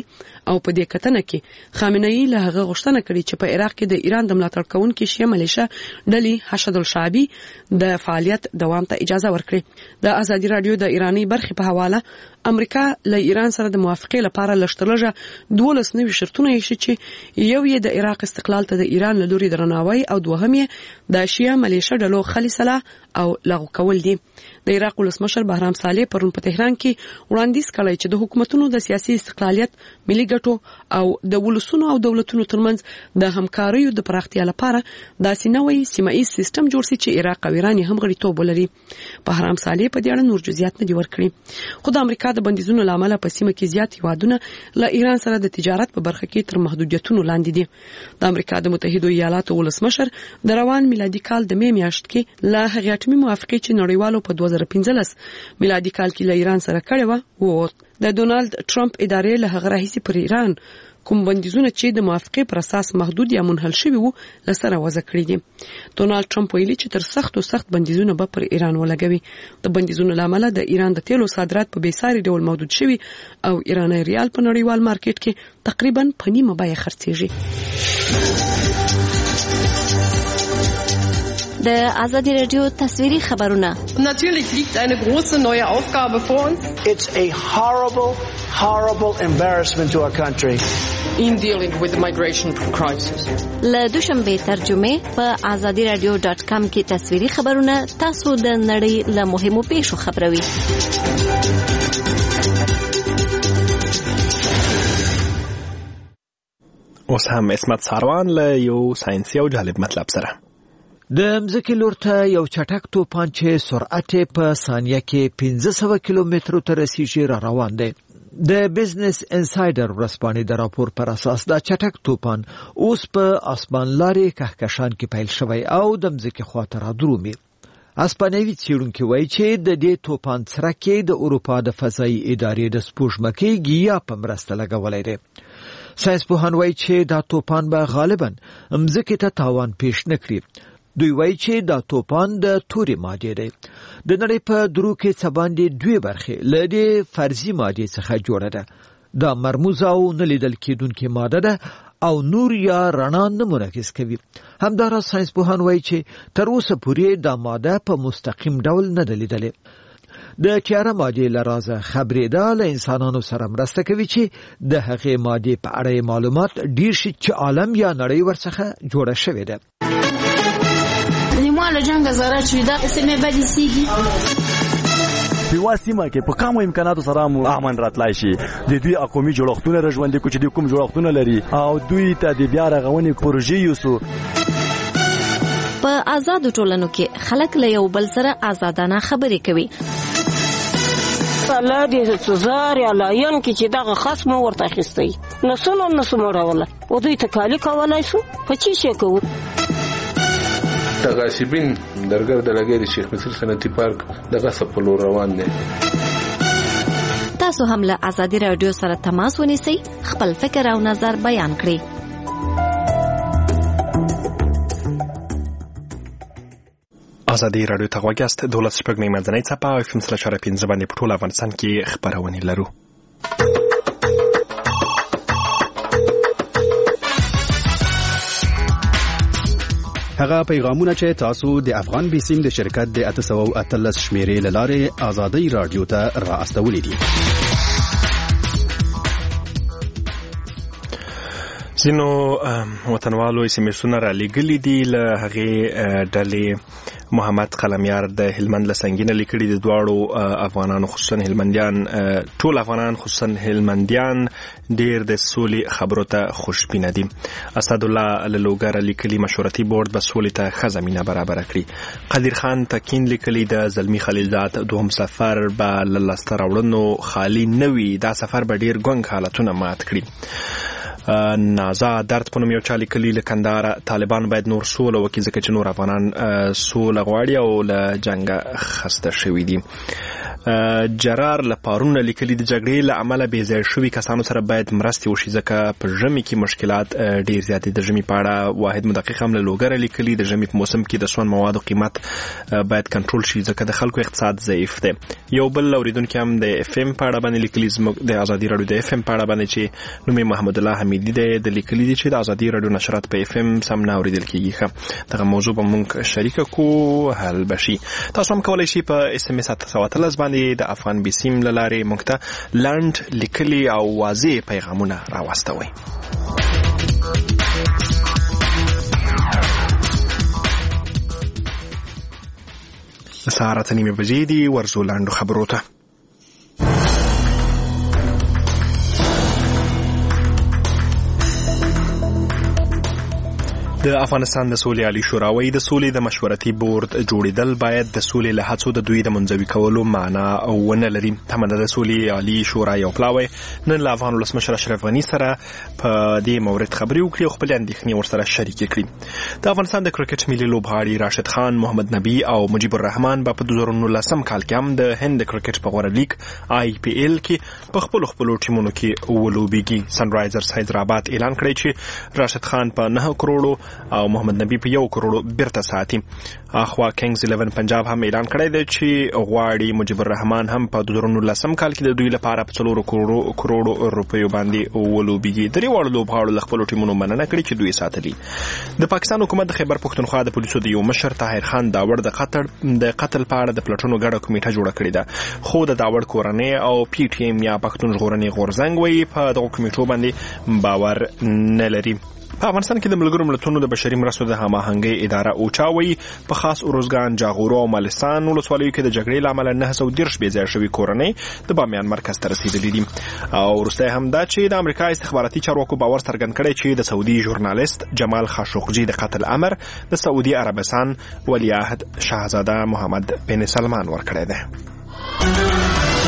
او په دې کتنه کې خامنه ای له هغه غوښتنه کړې چې په عراق کې د ایران د ملاتړ کوونکو شیعه ملیشه ډلې حشد الشعبي د فعالیت دوام ته اجازه ورکړي. د ازادي رادیو د ایرانی برخې په حواله امریکا له ایران سره د موافقې لپاره لشترلږه 12 نوي شرطونه یې چې یو یې د عراق استقلال ته د ایران له لوري درناوی او دوهم یې د شیعه ملیشه ډلو خلیصله او لغو کول دي. د عراق ولسمشر بهرام صالح پرون په تهران کې وړاندیز کړی چې د حکومتونو د سیاسي استقلالیت ملي ګټو او د ولسونو او دولتونو ترمنځ د همکاریو د پراختیا لپاره داسې نوې سیمایي سیستم جوړ شي چې عراق او ایران هم غړیتوب ولري. بهرام صالح په دې اړه نور جزئیات نه دي ورکړي. خو د امریکا د بندیزونو لامل په سیمه کې زیات هیوادونه له ایران سره د تجارت په برخه کې تر محدودیتونو لاندې دي. د امریکا د متحده ایالاتو ولسمشر د روان میلادي کال د مې میاشت کې له هغې اتمی موافقې چې نړیوالو په 2015 میلادي کال کې له ایران سره کړې و د ډونالد ټرمپ ادارې له هغه راهیسې پر ایران کوم بندیزونه چې د موافقې پر اساس محدود یا منحل شوي وو لسره وضع کړی دي. ډونالد ټرمپ ویلي چې تر سخت بندیزونه به پر ایران ولګوي. د بندیزونو لامل د ایران د تیلو صادرات په بیساري ډول محدود شوي او ایرانی ریال په نړیوال مارکیټ کې تقریبا په نیمه بیه خرڅیږي. د ازادي رادیو تصویری خبرونه. Natürlich liegt eine große neue Aufgabe vor uns. It's a horrible embarrassment to our country. In dealing with the migration crisis. له دوشنبه ترجمه په azadiradio.com کې تصویری خبرونه تاسو د نړۍ له مهمو پیښو خبروي. اوس هم اسمت ساروان له یو ساينسي او جالب مطلب سره. د مځکې لور ته یو چټک توپان چې سرعت په ثانیه کې 1500 کیلومترو ته رسیږي را روان دی. د بزنس انسایډر ورځپاڼې د راپور پر اساس دا چټک توپان اوس په اسمان لارې کهکشان کې پیل شوی او د مځکې خواته را درومي. اسپانوي څېړونکي وایي چې د دې توپان څرک د اروپا د فضایي ادارې د سپوږمکۍ ګیا په مرسته لګولی دی. ساینس پوهان وایي چې دا توپان به غالبا مځکې ته تاوان پیښ نه کړي. دوی وایي چې دا توپان د تورې مادې دی. د نړۍ په درو کې څه باندې 2 برخې له دې فرضي مادې څخه جوړه ده. دا مرموز او نه لیدل کېدونکې ماده ده او نور یا رڼا نه منعکس کوي. همداراز ساینس پوهان وایي چې تر اوسه پورې دا ماده په مستقیم ډول نه ده لیدلې. د تیاره مادې له رازه خبرېدا له انسانانو سره مرسته کوي چې د هغې مادې په اړه معلومات ډیر شي چې عالم یا نړۍ ورڅخه جوړه شوې ده. له جنګ زاره چې دا سیمه بدی سیږي په واسطه کې په کومو امکاناتو سره مو امن راتلای شي. د دوی اقومي جوړښتونه رژوندې کوي چې د کوم جوړښتونه لري او دوی ته د بیا رغونې پروژې یوسو. په آزاد ټولنو کې خلک له یو بل سره آزادانه خبرې کوي. الله دې سزار یا لاین کې چې دغه خصم ورته اخیستی نسونه نسموروله او دوی تکالی کولای شو په چی شي کوو. تغاصبین درګر د لګي د شیخ مصر صنعتي پارک دغه سپلو روان دي. تاسو هم له ازادي رادیو سره تماس ونیسئ، خپل فکر او نظر بیان کړئ. ازادي رادیو ته غواګست 12 شپږ منځنۍ څپه او FM 3.5 باندې په ټول افغانستان کې خبرونه لرو. هغه پیغامونه چې تاسو د افغان بیسیم د شرکت د 813 شمیرې لاره ازادي رادیو ته را استولې دي. زینو وطنوالو سیمسونه را لګلې دي له هغه ډلې محمد قلمیار د هلمند لسنګینه لیکلي د دواړو افغانانو خصوصا هلمندیان ټول افغانان خصوصا هلمندیان ډیر د سولې خبرو ته خوشبینه دي. اسد الله لوګر لیکلي مشورتي بورډ به سولې ته ښه زمینه برابر کړي. قدیر خان تکین لیکلي د زلمی خلیلزاد دوهم سفر به لاسته راوړنو خالی نوي، دا سفر به ډیر ګونګ حالتونه مات کړي. نازا درد په نوم یو چا لیکلي له کندهار طالبان باید نور سوله وکړي ځکه چې نور افغانان سوله غواړي او له جنګه خسته شوي دي. جرار لپارونه لیکلي د جګړې له امله بې ځای شوي کسانو سره باید مرستې وشي ځکه په ژمي کې مشکلات ډېر زیات دي. د ژمي په اړه واحد محقق هم له لوګره لیکلي د ژمي په موسم کې د سون موادو قیمت باید کنټرول شي ځکه د خلکو اقتصاد ضعیف دی. یو بل اوریدونکي هم د اف ام په اړه باندې لیکلي زموږ د ازادي رادیو د اف ام په اړه باندې چې نوم محمد الله حمیدي دی د لیکلي دي چې د ازادي رادیو نشرات په اف ام سم نه اوریدل کیږي. دغه موضوع به موږ شریک کو حل بشي. تاسو هم کولای شئ په اس ام اس 713 باندې د افغان بي سیم لاره موږ ته لاند لیکلي او واضح پیغامونه راوستوي. سهار 8:30 بجې دي. ورزو لاندو خبرو ته. د افغانستان د سولې عالی شورا د سولې د مشورتي بورډ جوړیدل باید د سولې له هڅو د دوی د منځوي کولو معنا ونه لري. همدا د سولې عالی شورا یو پلاوی نن له افغان ولسمشر اشرف غني سره په دې مورد خبرې وکړي او خپل اندېښنې ورسره شریکې کړي. د افغانستان د کرکټ ملي لوبغاړي راشد خان، محمد نبی او مجيب الرحمن په 2019 کال کې هم د هند د کرکټ په غوره لیگ IPL کې په خپل ټیمونو کې ولوبېږي. سن رایزرز حیدرآباد اعلان کړی چې راشد خان په 9 کروڑ او محمد نبی په 1 کروڑ بیرته ساتي. اخوا کینگز 11 پنجاب هم اعلان کړی دی چې غواړي مجيب الرحمن هم په 2019 کال کې د دوی لپاره په 4 کروڑ روپیو باندې ولوبېږي. درې واړو لوبغاړو له خپل ټیمونو مننه کړې چې دوی ساتلي. د پاکستان حکومت د خیبر پښتونخوا د پولیسو د یو مشر طاهر خان داوړ د قتل په اړه د پلټونو ګډه کمیټه جوړه کړې ده، خو د داوړ کورنۍ او پی ټی ایم یا پښتون ژغورنې غورځنګ وایي په دغه کمیټو باندې باور نه لري. په افغانستان کې د ملګرو ملتونو د بشري مرستو د هماهنګۍ اداره اوچا وایي په خاص اروزګان، جاغورو او مالستان ولسوالیو کې د جګړې له امله 930 بې ځای شوي کورنۍ د بامیان مرکز ته رسیدلي دي. او وروسته هم دا چې د امریکا استخباراتي چارواکو باور څرګند کړی چې د سعودي ژورنالیست جمال خاشقجي د قتل امر د سعودي عربستان ولیعهد شاهزاده محمد بن سلمان ورکړی دی.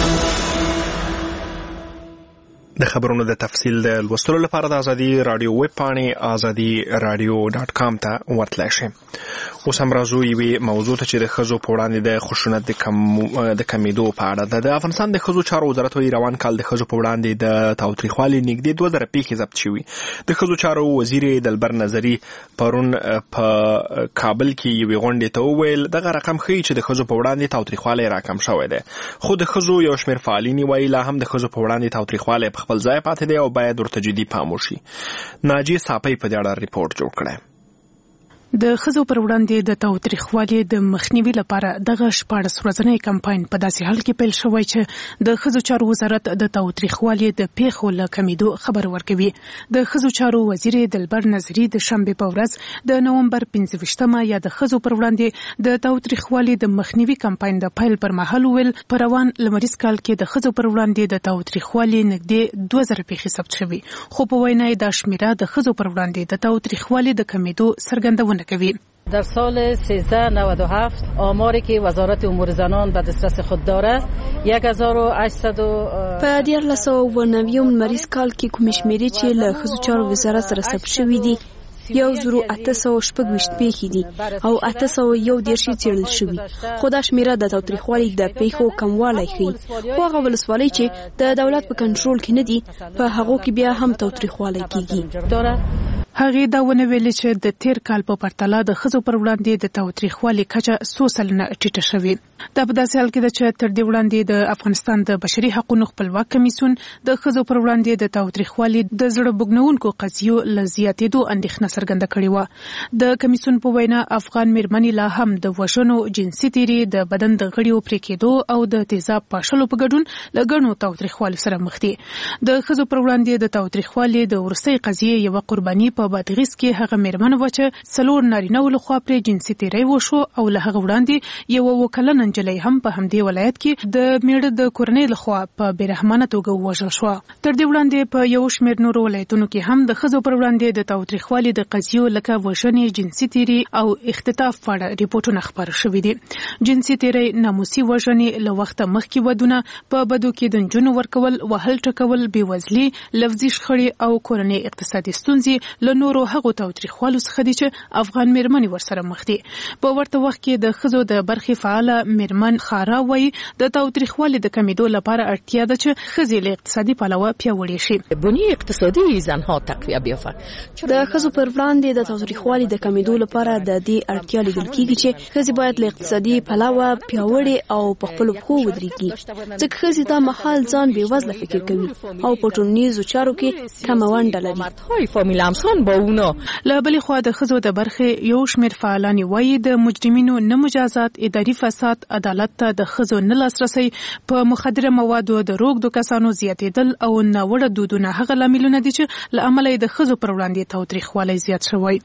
د خبرونو د تفصیل د لوستلو لپاره د ازادي رادیو ویب پاڼې azadi.radio.com ته ورتلئ شئ. اوس هم راځو یوې موضوع ته چې د ښځو په وړاندې د خشونت د کمیدو په اړه ده. د افغانستان د ښځو چارو وزارت وایي روان کال د ښځو په وړاندې د تاوتریخوالي نږدې 2000 پیښې ضبط شوي. د ښځو چارو وزیر دلبر نظري پرون په کابل کې یوې غونډې ته وویل دغه رقم ښیي چې د ښځو په وړاندې تاوتریخوالی راکم شوی دی، خو د ښځو یو شمېر فعالین وایي لا هم د ښځو په وړاندې تاوتریخوالی په خپل ځای پاتې دی او باید ورته جدي پام وشي. ناجی صاپی په دې اړه ریپورت جوړ کړی. د ښځو پر وړاندې د تاوتریخوالي د مخنیوي لپاره دغه 14 ورځنی کمپاین په داسې حال کې پیل شوی چې د ښځو چارو وزارت د تاوتریخوالي د پیښو له کمیدو خبر ورکوي. د ښځو چارو وزیر دلبر نظري د شنبه په ورځ د نومبر 15مه یا د ښځو پر وړاندې د تاوتریخوالي د مخنیوي کمپاین د پیل پر مهال ویل پر روان لمریز کال کې د ښځو پر وړاندې د تاوتریخوالي نږدې 2000 پیښې ثبت شوي، خو په وینا یې د شمیره د ښځو پر وړاندې د تاوتریخوالي د کمیدو څرګندونه کوي. در سال 1397 آماری که وزارت امور زنان به دسترس خود داره 1800 په 1990 مریض کال کې کوم شمیرې چې له ښځو چارو وزارت سره ثبت شوي دي 1826 پیښې دي او 811 څېړل شوي، خو دا شمیره د تاوتریخوالي د پیښو کموالی ښیي. خو هغه ولسوالۍ چې د دولت په کنټرول کې نه دي په هغو کې بیا هم تاوتریخوالی کیږي. هغه دا ونه ویل چې د تیر کال په پرتله د ښځو پر وړاندې د تاوتریخوالي کچه 100 سلنه ټیټه شوې. دا په داسې حال کې ده چې تر دې وړاندې د افغانستان د بشري حقوقو خپلواک کمیسیون د ښځو پر وړاندې د تاوتریخوالي د زړه بوږنونکو قضیو له زیاتېدو اندېښنه څرګنده کړې و. د کمیسیون په وینا افغان میرمنې لا هم د وژنو، جنسي تیري، د بدن د غړیو پرې کېدو او د تیزاب پاشلو په ګډون له ګڼو تاوتریخوالي سره مخ دي. د ښځو پر وړاندې د تاوتریخوالي د ورستۍ قضیې یو قرباني په بادغیس کې هغه میرمن و چې 4 نارینه لخوا پرې جنسي تیری وشو او له هغه وړاندې یو وکلن نجلۍ هم په همدې ولایت کې د میړه د کورنۍ لخوا په بیرحمانه توګه وژل شو. تر دې وړاندې په یو شمېر نورو ولایتونو کې هم د ښځو پر وړاندې د تاوتریخوالي د قضیو لکه وژنې، جنسي تیری او اختطاف په اړه ریپورتونه خپاره شوي دي. جنسي تیری، ناموسي وژنې، له وخته مخکې ودونه، په بدو کې د نجونو ورکول، وهل ټکول، بېوزلي، لفظي شخړې او کورنۍ اقتصادي ستونزې له نورو هغو تاوتریخوالو څخه دي چې افغان میرمنې ورسره مخ دي. په ورته وخت کې د ښځو د برخې فعاله میرمن خارا وایي د تاوتریخوالي د کمیدو لپاره اړتیا ده چې ښځې له اقتصادي پلوه پیاوړې شي. بنیه اقتصادی زنها تقویه بیافته. د ښځو پر وړاندې د تاوتریخوالي د کمیدو لپاره د دې اړتیا لیدل کیږي چې ښځې باید له اقتصادي پلوه پیاوړې او په خپلو پښو ودرېږي، ځکه ښځې دا مهال ځان بېوزله فکر کوي او په ټولنیزو چارو کې کمه ونډه لري. له بلې خوا د ښځو د برخې یو شمېر فعالان وایي د مجرمینو نه مجازات، اداري فساد، عدالت ته د ښځو نه لاسرسی، په مخدره موادو د روږدو کسانو زیاتېدل او ناوړه دودونه هغه لاملونه دي چې له امله یې د ښځو پر وړاندې تاوتریخوالی زیات شوی.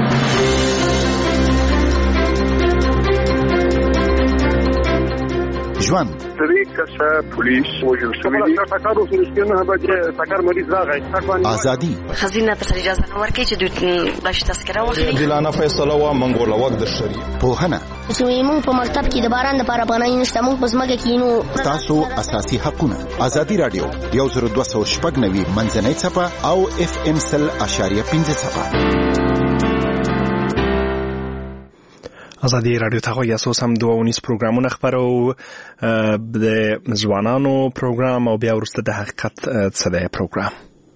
ژوند پولیس وژل شوی دي. ټکر وسو سپینه به ټکر مریض راغی. ازادي خزینه ته اجازه نه ورکړي چې دوی بلش تذکره واخلي. عادلانه فیصله و منګول وخت د شری. پوهنه چې موږ په مکتب کې د باران لپاره پناه نشته، موږ په ځمکه کې نو تاسو اساسي حقونه. ازادي رادیو 10290 منځنۍ صفه او FM 100.5 صفه. ازادي رادیو ته غوږ یاست. هم 2 پروګرامونه خبرو د ځوانانو پروګرام او بیا وروسته د حقیقت څه دی پروګرام.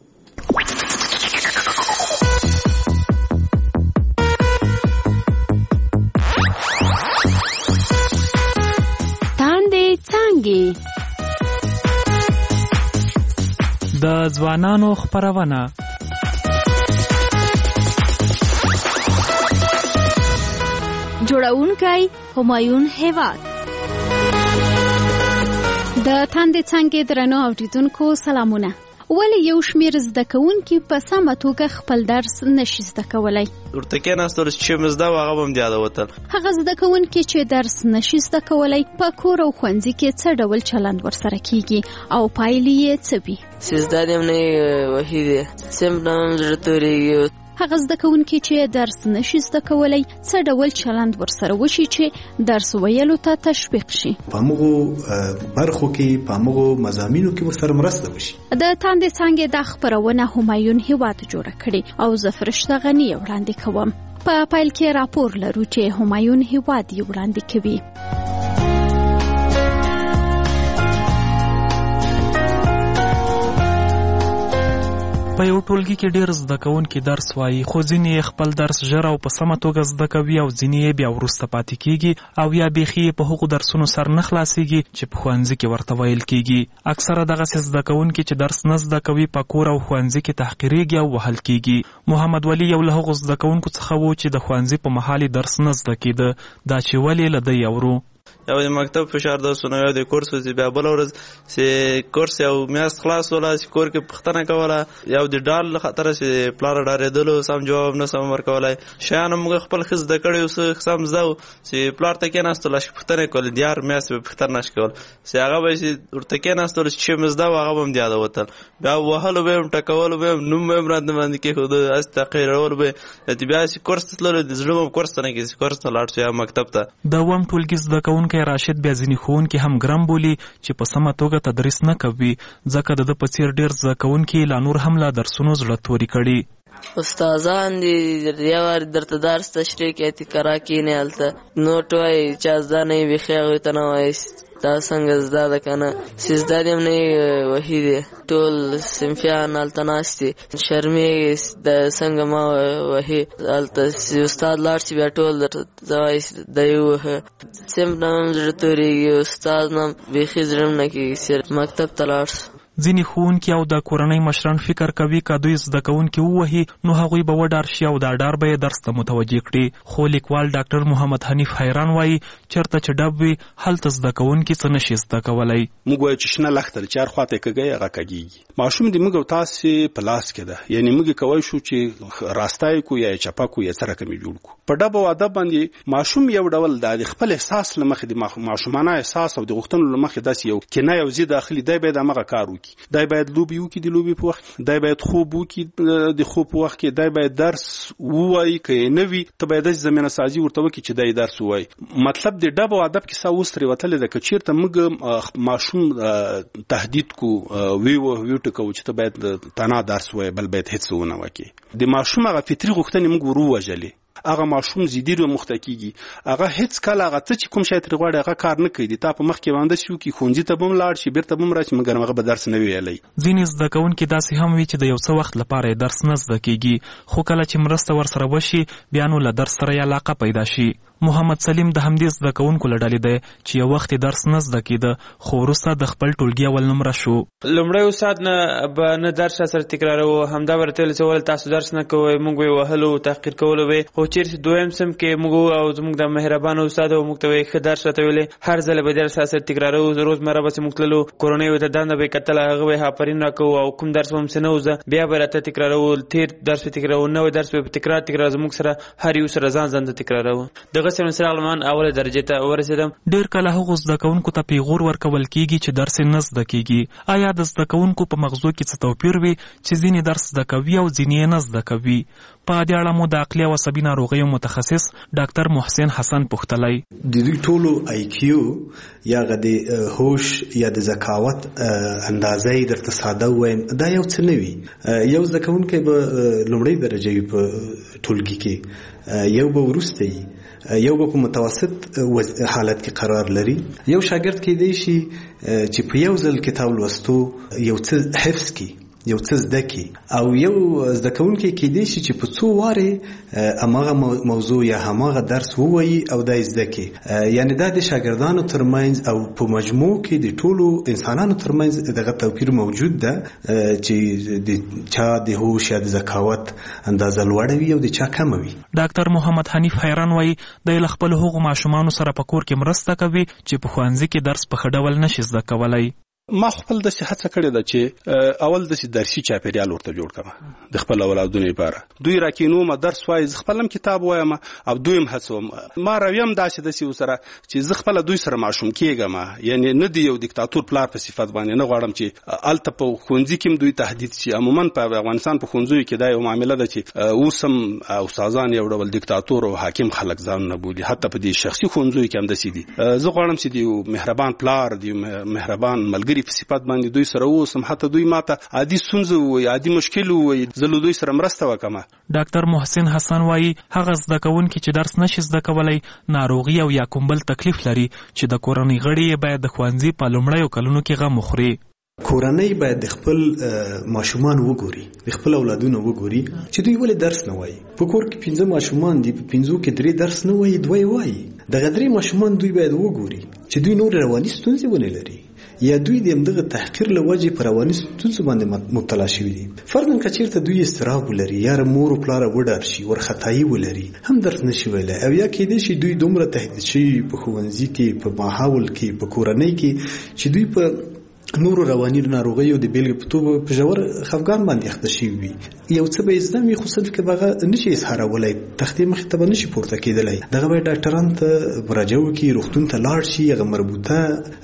تاندې څانګې د ځوانانو خبرونه. جوړونکی همایون هیواد. د تاندې څانګې درنو اوریدونکو سلامونه. ولې یو شمېر زده کوونکي په سمه توګه خپل درس نشي زده کولی؟ ورته کېناستل چې مزده و هغه به هم یاده وتل. هغه زده کوونکي چې درس نشي زده کولی په کور او ښوونځي کې څه ډول چلند ورسره کیږي او پایلې یې څه وي؟ چې زده دې هم نه وهي دی سم نه هم زړه تورېږي. هغه زده کوونکي چې درس نشي زده کولی څه ډول چلند ورسره وشي چې درس ویلو ته تشویق شي؟ په موږ برخو کې په موږ مضامینو کې ورسره مرسته وشي. د تاندې څانګې د خبرونه همایون هیواد جوړه کړي او زه فرشته غني وړاندې کوم. په پایل کې راپور لرو چې همایون هیواد یې وړاندې کوي. په یو ټولګي کې ډېر زده کوونکي درس وایي، خو ځینې خپل درس ژر او په سمه توګه زده کوي او ځینې بیا وروسته پاتې کیږي او یا بیخي په هغو درسونو سر نه خلاصیږي چې په ښوونځي کې ورته ویل کیږي. اکثره دغسې زده کوونکي چې درس نه زده کوي په کور او ښوونځي کې تحقیریږي او وهل کیږي. محمد ولی یو له هغو زده کوونکو څخه و چې د ښوونځي په مهال درس نه زده کېده. دا چې ولې له دی اورو. یو د مکتب فشار درسونه، یو د کورس چې بیا بل ورځ چې کورس یو میاشت خلاص ولا چې کور کې پوښتنه کوله، یو د ډال له خطره چې پلار ډارېدلو سم جواب نه سم ورکولی. شیان موږ خپل ښه زده کړي اوس سم زده و چې پلار ته کېناستلو چې پوښتنه یې کولې، د یار میاشت به پوښتنه نشي کولی چې هغه به چې ورته کېناستلو چې مې زده و هغه به هم د یاده وتل. بیا وهلو به یې هم ټکولو به یې هم نوم به یې هم راته باندې کېښوده، هسې تحقیرولو به یې. بیا چې کورس ته تللو د زړه به هم کورس ته نه کېږي، کورس ته لاړ شو یا مکتب ته. د اووم ټولګي زده کوونکی راشد بیا ځینې ښوونکي هم ګرم بولي چې په سمه توګه تدریس نه کوي، ځکه د ده په څېر ډېر زده کوونکي لا نور هم له درسونو زړه توري کړي. استادان دي یو وار درته درس تشریح کوي تکرار کښېني هلته نوټ وایي، چا زده نه وي بیخي هغوی ته نه وایي دا څنګه زده ده که نه، چې زده دې هم نه وهي دی. ټول صنفیان هلته ناست دي شرمېږي د څنګه ما وهي. هلته چې استاد لاړ شي بیا ټول درته وایي دی ووهه. صنف نه هم زړه تورېږي، استاد نه هم بیخي زړه نه کېږي چې مکتب ته لاړ شو. ځینې ښوونکي او د کورنۍ مشران فکر کوي که دوی زده کوونکي ووهي نو هغوی به وډار شي او دا ډار به یې درس ته متوجه کړي. خو لیکوال ډاکټر محمد حنیف حیران وایي چېرته چې ډب وي هلته زده کوونکي څه نشي زده کولی. موږ وایو چې شنه لښته د چار خواته یې کږی هغه کږېږي. ماشوم د موږ او تاسې په لاس کې ده، یعنې موږ کولی شو چې راستی کو یا یې چپه کو یا څه رقم یې جوړ کو. په ډب او ادب باندې ماشوم یو ډول د خپل احساس له مخې د ماشومانه احساس او د غوښتنو له مخې داسې یو کنه یو ضد داخلي دی باید همغه کار وکړي. دی باید لوبې وکړي د لوبې په وخت، دی باید خوب وکړي د خوب په وخت کې، دی باید درس ووایي که یې نه وي ته باید داسې زمینه سازي ورته وکړي چې دی درس ووایي. مطلب د ډب او ادب کیسه اوس ترې وتلې ده. که چېرته موږ ماشوم تهدید کو وټکوو چې ته باید تنها درس ووایي بل باید هېڅ ونه وکړي، د ماشوم هغه فطري غوښتنې موږ ور ووژلې هغه ماشوم زیدیر او مختکیږي هغه هیڅ کله هغه څه چې کوم شی تر غواړي هغه کار نه کوي تا په مخ کې باندې شو کې خونځي ته بم لاړ شي بیرته بم راشي مګر هغه به درس نه ویلي. ځینې زده کوونکي داسې هم وي چې د یو څه وخت لپاره درس نه زده کیږي خو کله چې مرسته ورسره وشي بیا نو له درس سره علاقه پیدا شي. محمد سلیم د همدې زده کوونکو له ډلې دی چې یو وخت درس نه زده کېده خو وروسته د خپل ټولګي اول نمره شو. لومړی استاد نه درس سره تکراروه همدا ورته ویل چې ول تاسو درس نه کوئ موږ وی وهلو تحقیر کولو وی خو چیرته دویم سم کې موږ او زموږ د مهربان استاد او موږ ته وی ښه درس راته ویلې هر ځل به درس سره تکراروه روزمره به موږ تللو کورونی وته دنده به کتل هغه وی هاپرین راکو او کوم درس هم سنه وزه بیا به راته تکراروه تیر درس تکراروه نو درس به تکرار زموږ سره هر یو سره ځان تکراروه. دغه سره اوله درجه ته ورسېدم. ډېر کله هغو زده کوونکو ته پیغور ورکول کیږي چې درس نه زده کیږي. آیا د زده کوونکو په مغزو کې څه توپیر وي چې ځینې درس زده کوي او ځینې نه زده کوي؟ په دې اړه مو د عقلي او عصبي ناروغیو متخصص ډاکټر محسن حسن پوښتلی. د دوی ټولو آی کیو یا د هوش یا د ذکاوت اندازې درته ساده وایم دا یو څه نه وي. یو زده کوونکی به لومړۍ درجه وي په ټولګي کې یو به وروسته یو په متوسط حالت کې قرار لري. یو شاګرد کې دی شي چې په یو ځل کتاب لوستو یو څه حفظ کی یو څه زده کی او یو زده کوونکی کې دی شي چې په څو واره اماغه موضوع یا هماغه درس ووایي او دا زده کی. یعنی دا د شاګردانو ترمنځ او په مجموع کې د ټولو انسانانو ترمنځ دغه توپیر موجود ده چې د چا د هوش یا د ذکاوت اندازه لوړه وي او د چا کم وي. ډاکټر محمد حنیف حیران وایي د خپل هغو ماشومانو سره په کور کې مرسته کوي چې په ښوونځي کې درس په ښه ډول نشي زده کولی. ما خپل د هڅه کړې ده چې اول د درسي چاپیریال ورته جوړ کړم د خپل اولادونو لپاره. دوی راکینو ما درس وایي خپلم کتاب وایم او دویم هڅوم ما راویم داسې د سی سره چې زه خپل دوی سره ماشوم کېږم. یعنی نه دی یو دیکتاتور پلار په صفت باندې نه غواړم چې الته په ښوونځي کې دوی تهدید شي. عموما په افغانستان په ښوونځیو کې دا یو معامله ده چې اوسم استادان یو ډول دیکتاتور او حاکم خلک ځان نه بولي. حتی په دې شخصي ښوونځیو کې هم داسې دي. زه غواړم چې دی مهربان پلار دی مهربان ملګری په صفات باندې دوی سره اوسم حتی دوی ماته عادي ستونزه وي عادي مشکل وي زه له دوی سره مرسته وکم. ډاکټر محسن حسن وایي هغه زده کوونکي چې درس نشي زده کولی ناروغي او یا کوم بل تکلیف لري چې د کورنۍ غړي باید د ښوونځي په لومړیو کلونو کې غم وخوري. کورنۍ باید د خپل ماشومان وګوري د خپل اولادونو وګوري چې دوی ولې درس نه وایي. په کور کې 15 ماشومان دي په 15 کې 3 درس نه وایي 2 وایي. دغه 3 ماشومان دوی باید وګوري چې دوی نور رواني ستونزې ونه لري یا دوی د همدغه تحقیر له وجې په رواني ستونزو باندې مبتلا شوي دي. فرضاً که چېرته دوی اضطراب ولري یا مور و پلاره وډار شي ورختایي ولري هم درس نشي ویلی او یا کېدای شي دوی دومره تهدید شوي په ښوونځي کې په ماحول کې په کورنۍ کې چې دوی په نورو رواني ناروغیو د بیلګې په توګه په ژور خفګان باندې اخته شوي وي. یو څه به زده وي خو صرف کې به هغه نشي اظهارولای تختې مخې ته به نشي پورته کېدلی. دغه باید ډاکټرانو ته مراجعه وکړي روغتون ته لاړ شي هغه مربوطه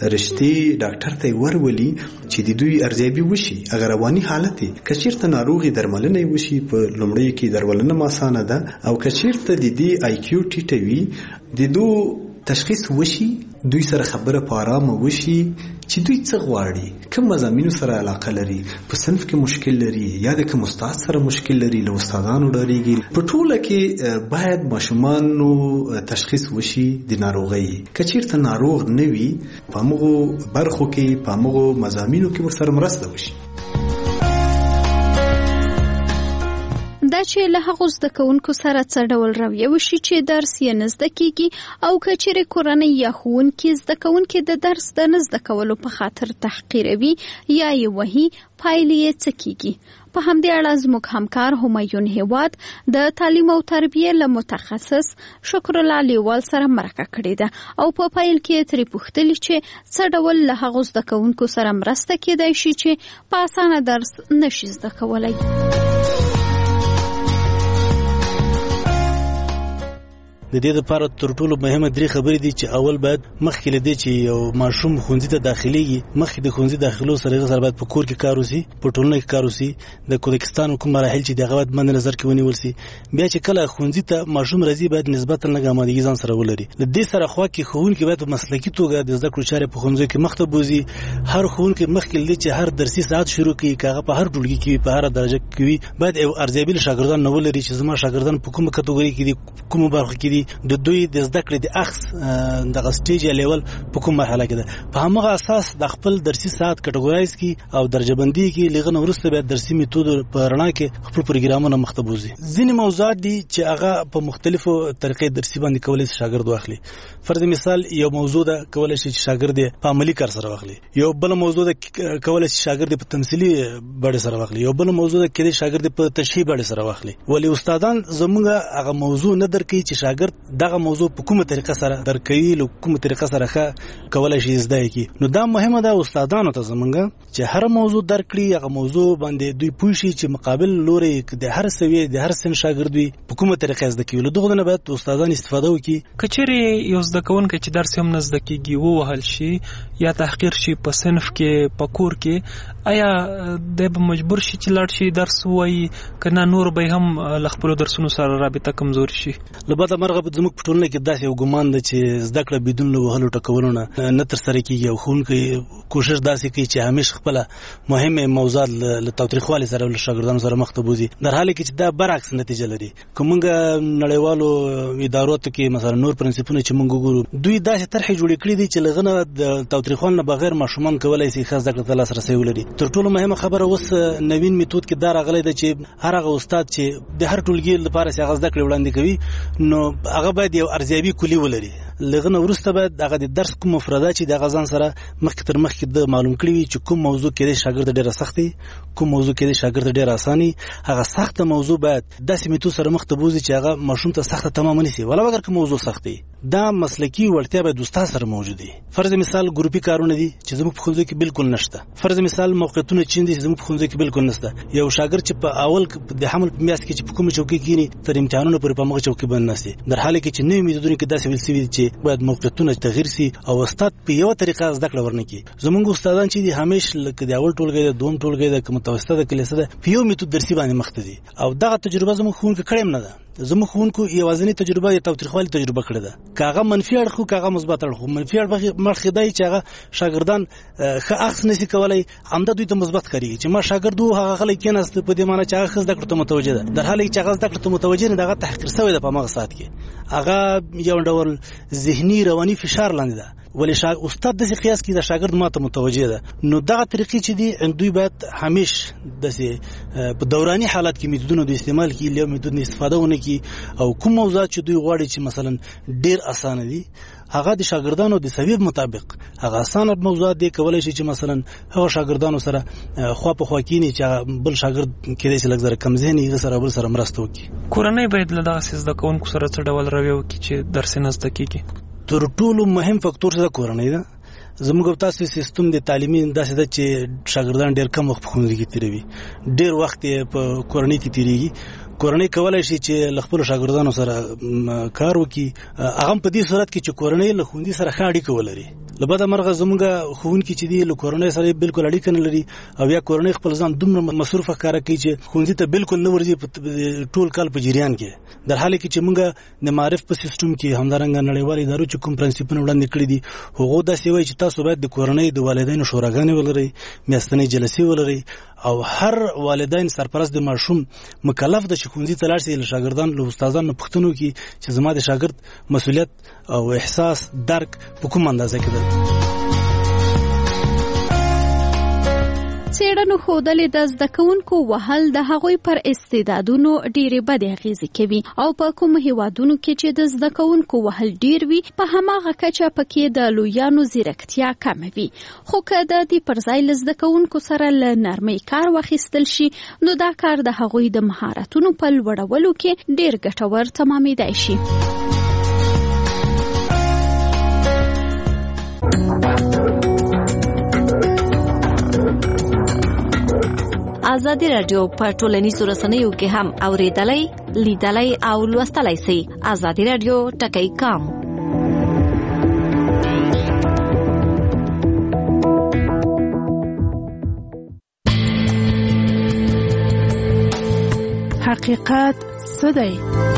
رشتې ډاکټر ته یې ورولي چې د دوی ارزیابي وشي هغه رواني حالت یې که چېرته ناروغي درملنه یې وشي په لومړیو کې درملنه هم اسانه ده او که چېرته د دې آی کیو ټیټه وي د دو تشخیص وشي دوی سره خبره په آرامه وشي چې دوی څه غواړي کوم مضامینو سره علاقه لري په صنف کې مشکل لري یا د کوم استاد سره مشکل لري له استادانو ډاریږي. په ټوله کې باید ماشومانو تشخیص وشي د ناروغۍ. که چېرته ناروغ نه وي په همغو برخو کې په همغو مضامینو کې ورسره مرسته وشي. دا چې له هغو زده کوونکو سره څه ډول رویه وشي چې درس یې نه زده کیږي او که چیرې کورنۍ یا ښوونکي زده کوونکي د درس د نه زده کولو په خاطر تحقیروي یا یې وهي پایلې یې څه کیږي. په همدې اړه زموږ همکار همایون هیواد د تعلیم او تربیه له متخصص شکرالله لیوال سره مرکه کړې ده او په پیل کې ترې پوښتلي چې څه ډول له هغو زده کوونکو سره مرسته کیدای شي چې په اسانه درس نشي زده کولی. د دې لپاره تر ټولو مهمه درې خبرې دي چې اول باید مخکې لدی چې یو ماشوم ښوونځي ته داخليږي مخکې د ښوونځي داخلو سره باید په کور کې کار وسی په ټولنه کې کار وسی د کوزاکستان کوم مراحل چې دغه باید مد نظر کې ونیول شي بیا چې کله ښوونځي ته ماشوم راځي باید نسبتا لږ آمادګي ځان سره ولري د دې سره خو کې ښوونکي باید په مسلکي توګه د زده کړو چارې په ښوونځي کې مخته بوزي هر ښوونکي مخکې لدی چې هر درسي ساعت شروع کړي کاغه په هر ټولګي کې په هر درجه کې باید ارزیابي شاګردان نه ولري چې زما شاګردان په کومه کټګوري کې دي کومه برخه کې دي د دوی د زده کړې د اخص د سټیج لیول په کومه مرحله کې ده په همغه اساس د خپل درسي ساعت کټګورایز کی او درجه بندي کې لغه نورسته به درسي میتود په رڼا کې خپل پروګرامونه مختبوزي ځینې موضوعات دي چې هغه په مختلفو طریقې درسي باندې کولای شي شاګرد واخلي فرض مثال یو موضوع ده کولای شي شاګرد په عملی کار سره واخلي یو بل موضوع ده کولای شي شاګرد په تمثيلي بڼه سره واخلي یو بل موضوع ده کې شاګرد په تشریح بڼه سره واخلي ولی استادان زموږه هغه موضوع نه درکې چې شاګرد دغه موضوع په کومه طریقه سره درکوي له کومه طریقه سره کولای شي زده کی نو دا مهمه ده استادانو ته زمونږه چې هر موضوع درکړي هغه موضوع باندې دوی پوښي چې مقابل لوري د هر سوي د هر سن شاګرد وي په کومه طریقه زده کوي له دغه نه باید استادان استفاده وکړي کچېری یو زده کوونکی چې درس هم نه زده کیږي ووهل شي یا تحقیر شي په صنف کې په کور کې آیا د مجبور شي چې لاړ شي درس وایي کنه نور به هم لخپلو درسونو سره رابطه کمزوري شي لبته مرغه زموږ په ټولنه کې داسې یو ګمان ده چې زده کړه بدون له وهلو ټکولو نه تر سره کیږي او ښوونکی کوشش داسې کوي چې همیشه خپل مهمه موضوعات له تاوتریخوالي سره له شاګردانو سره مخ ته بوزي در حاله کې چې دا برعکس نتیجه لري کومه نړیوالو ادارو ته کې مثلا نور پرنسپونه چې موږ ګورو دوی داسې طرحې جوړې کړې دي چې لغنه د تاوتریخوالي نه بغیر ماشومان کولای شي خاص ذکر ته لاسرسي ولري تر ټولو مهمه خبره اوس نوین میتود کې دا راغلی ده چې هر هغه استاد چې د هر ټولګي لپاره څنګه زده کړې وړاندې کوي نو هغه باید یو ارزیابي کلی ولري لغنه ورسته باید هغه د درس کوم مفردات چې د غزان سره مخکې تر مخکې د معلوم کړی چې کوم موضوع کې د شاګرد ډیره سختي کوم موضوع کې د شاګرد ډیره اساني هغه سخته موضوع باید داسې میتود سره مخ ته بوزي چې هغه ماشوم ته سخته تمام نشي ولا اگر کوم موضوع سختي دا مسلکی وړتیا به د استاد سره موجود دي فرض مثال ګروپي کارونه دي چې زموږ په ښوونځي کې بالکل نشته فرض مثال موقعیتونه چې دي زموږ په ښوونځي کې بالکل نشته یو شاګرد چې په اول د حمل په میاس کې چې په کومه چوکۍ کېني تر امتحانونو پورې په مغه چوکۍ باندې نشي در حاله کې چې نوې میتودونه کې داسې ویل سوي چې باید موقعیتونه تغیر شي او استاد په یو طریقه زده کړه ورنکي زموږ استادان چې دي همیشه لکه د اول ټولګي د دوم ټولګي د متوسطه کلیسه ده په یو میتود درسي باندې مخته دي او دغه تجربه زموږ ښوونکو کړم نه ده زموږ ښوونکو یوازینی تجربه د تاوتریخوالي تجربه کړې ده کاغه منفي اړخ کاغه مثبت اړخ منفي اړخ مرخدای چې هغه شاګردان ښه اخص نشي کولای همدا دوی ته مثبت کوي چې ما شاګردو هغه خلک کېناست په دې معنی چې هغه خزده کړته متوجه ده در حاله چې هغه زده کړته متوجه نه دغه تحقیر شوی ده په مغه سات کې هغه یو ډول ذهني رواني فشار لاندې ده ولی استاد د قیاس کې د شاګرد ماته متوجه ده نو دغه طریقې چې دي دوی باید همیش د په دوراني حالت کې میتودونو د استعمال کې له میتودونو استفاده ونه کی او کوم موضوعات چې دوی غواړي چې مثلا ډیر اسانه دي هغه د شاګردانو د سویب مطابق هغه اسانه موضوعات دي کولای شي چې مثلا هغه شاګردانو سره خو په خوا کې نه چې بل شاګرد کېدای شي لږ زره کم ذهني سره بل سره مرسته وکړي کورنۍ باید له دغه زده کوونکو سره څه ډول رویه وکړي چې درس نه زده کیږي تر ټولو مهم فاکتور څه کورنۍ ده زموږ تاسو سیستم د تعلیمي داسې ده چې شاګردان ډېر کم وخت په ښوونځي کې تیروي ډېر وخت په کورنۍ کې تیریږي کورنۍ کولای شي چې خپل شاګردانو سره کار وکړي هغه په دې صورت کې چې کورنۍ له ښوونځي سره ښه اړیکه ولري لبدا مرغه زموږ ښوونکي چې دی له کورنۍ سره بالکل اړیکه نه لري او یا کورنۍ خپل ځان دومره مصروفه کار کوي چې ښوونځي ته بالکل نه ورځي ټول کال په جریان کې در حاله کې چې موږ د معرف په سیستم کې همدارنګ نړیوال ادارو چې کوم پرنسپونه وړاندې کړی دي هغه داسې وایي چې تاسو باید د کورنۍ د والدینو شوراګانې ولرئ میاشتنۍ جلسې ولرئ او هر والدین سرپرست د ماشوم مکلف د ښوونځي ته لاړ شي له شاګردان له استادانو پوښتنه وکړي چې زما د شاګرد مسؤلیت او احساس درک په کوم اندازه کې ده څېړنو ښودلې د زده کوونکو وهل د هغوی پر استعدادونو ډېرې بدې اغېزې کوي او په کومو هیوادونو کې چې د زده کوونکو وهل ډېر وي په هماغه کچه پکې د لویانو ځیرکتیا کمه وي خو که د دې پر ځای له زده کوونکو سره له نرمۍ کار واخیستل شي نو دا کار د هغوی د مهارتونو په لوړولو کې ډېر ګټور تمامېدای شي ازادي رادیو په ټولنیزو رسنیو کې هم اوریدلای، لیدلای او لوستلای شئ. ازادي رادیو ټکی کام. حقیقت څه دی؟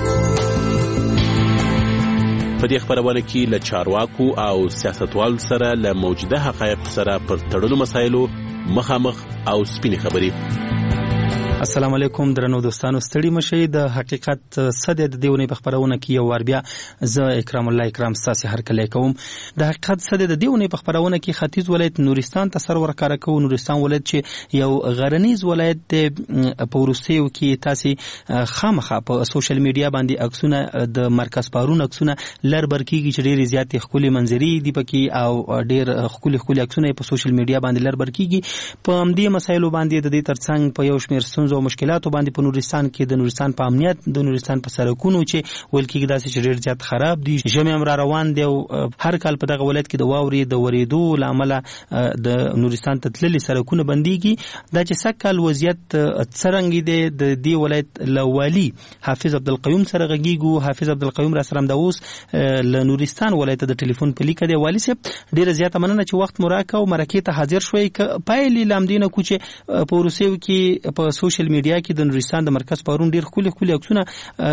په دې خبرونه کې له چارواکو او سیاستوالو سره له موجوده حقایق سره پر تړلو مسایلو مخامخ او سپینې خبرې. السلام علیکم درنو دوستانو، ستړي مشئ. د حقیقت څه دی د دیونې په خبرونه کې یو وار بیا زه اکرام الله اکرام ستاسو هرکلی کوم. د حقیقت څه دی د دیونې په خبرونه کې ختیځ ولایت نورستان ته سر ورکاره کوو. نورستان ولایت چې یو غرنیز ولایت دی، په وروستیو کې تاسو خامخا په سوشل میډیا باندې عکسونه د مرکز پارون عکسونه لر بر کېږي چې ډېرې زیاتې ښکلې منظرې دي پکې او ډېر ښکلي عکسونه په سوشل میډیا باندې لر بر کېږي. په همدې مسایلو باندې د دې ترڅنګ په یو شمېر ستونزو او مشکلاتو باندې په نورستان کې د نورستان په امنیت، د نورستان په سړکونو چې ویل کېږي داسې چې ډېر زیات خراب دي، ژمی هم را روان دی او هر کال په دغه ولایت کې د واورې د ورېدو له امله د نورستان ته تللي سړکونه بندېږي. دا چې سږکال وضعیت څرنګه دی د دې ولایت له والي حافظ عبدالقیوم سره غږیږو. حافظ عبدالقیوم را سره همدا اوس له نورستان ولایت د ټلیفون په لیکه دی. والي صاحب ډېره زیاته مننه چې وخت مو راکړ او مرکې ته حاضر شوئ. پایلې له همدې نه کوو چې په وروستیو کې په سوشل میډیا کې د نورستان د مرکز پارون ډېر ښکلي عکسونه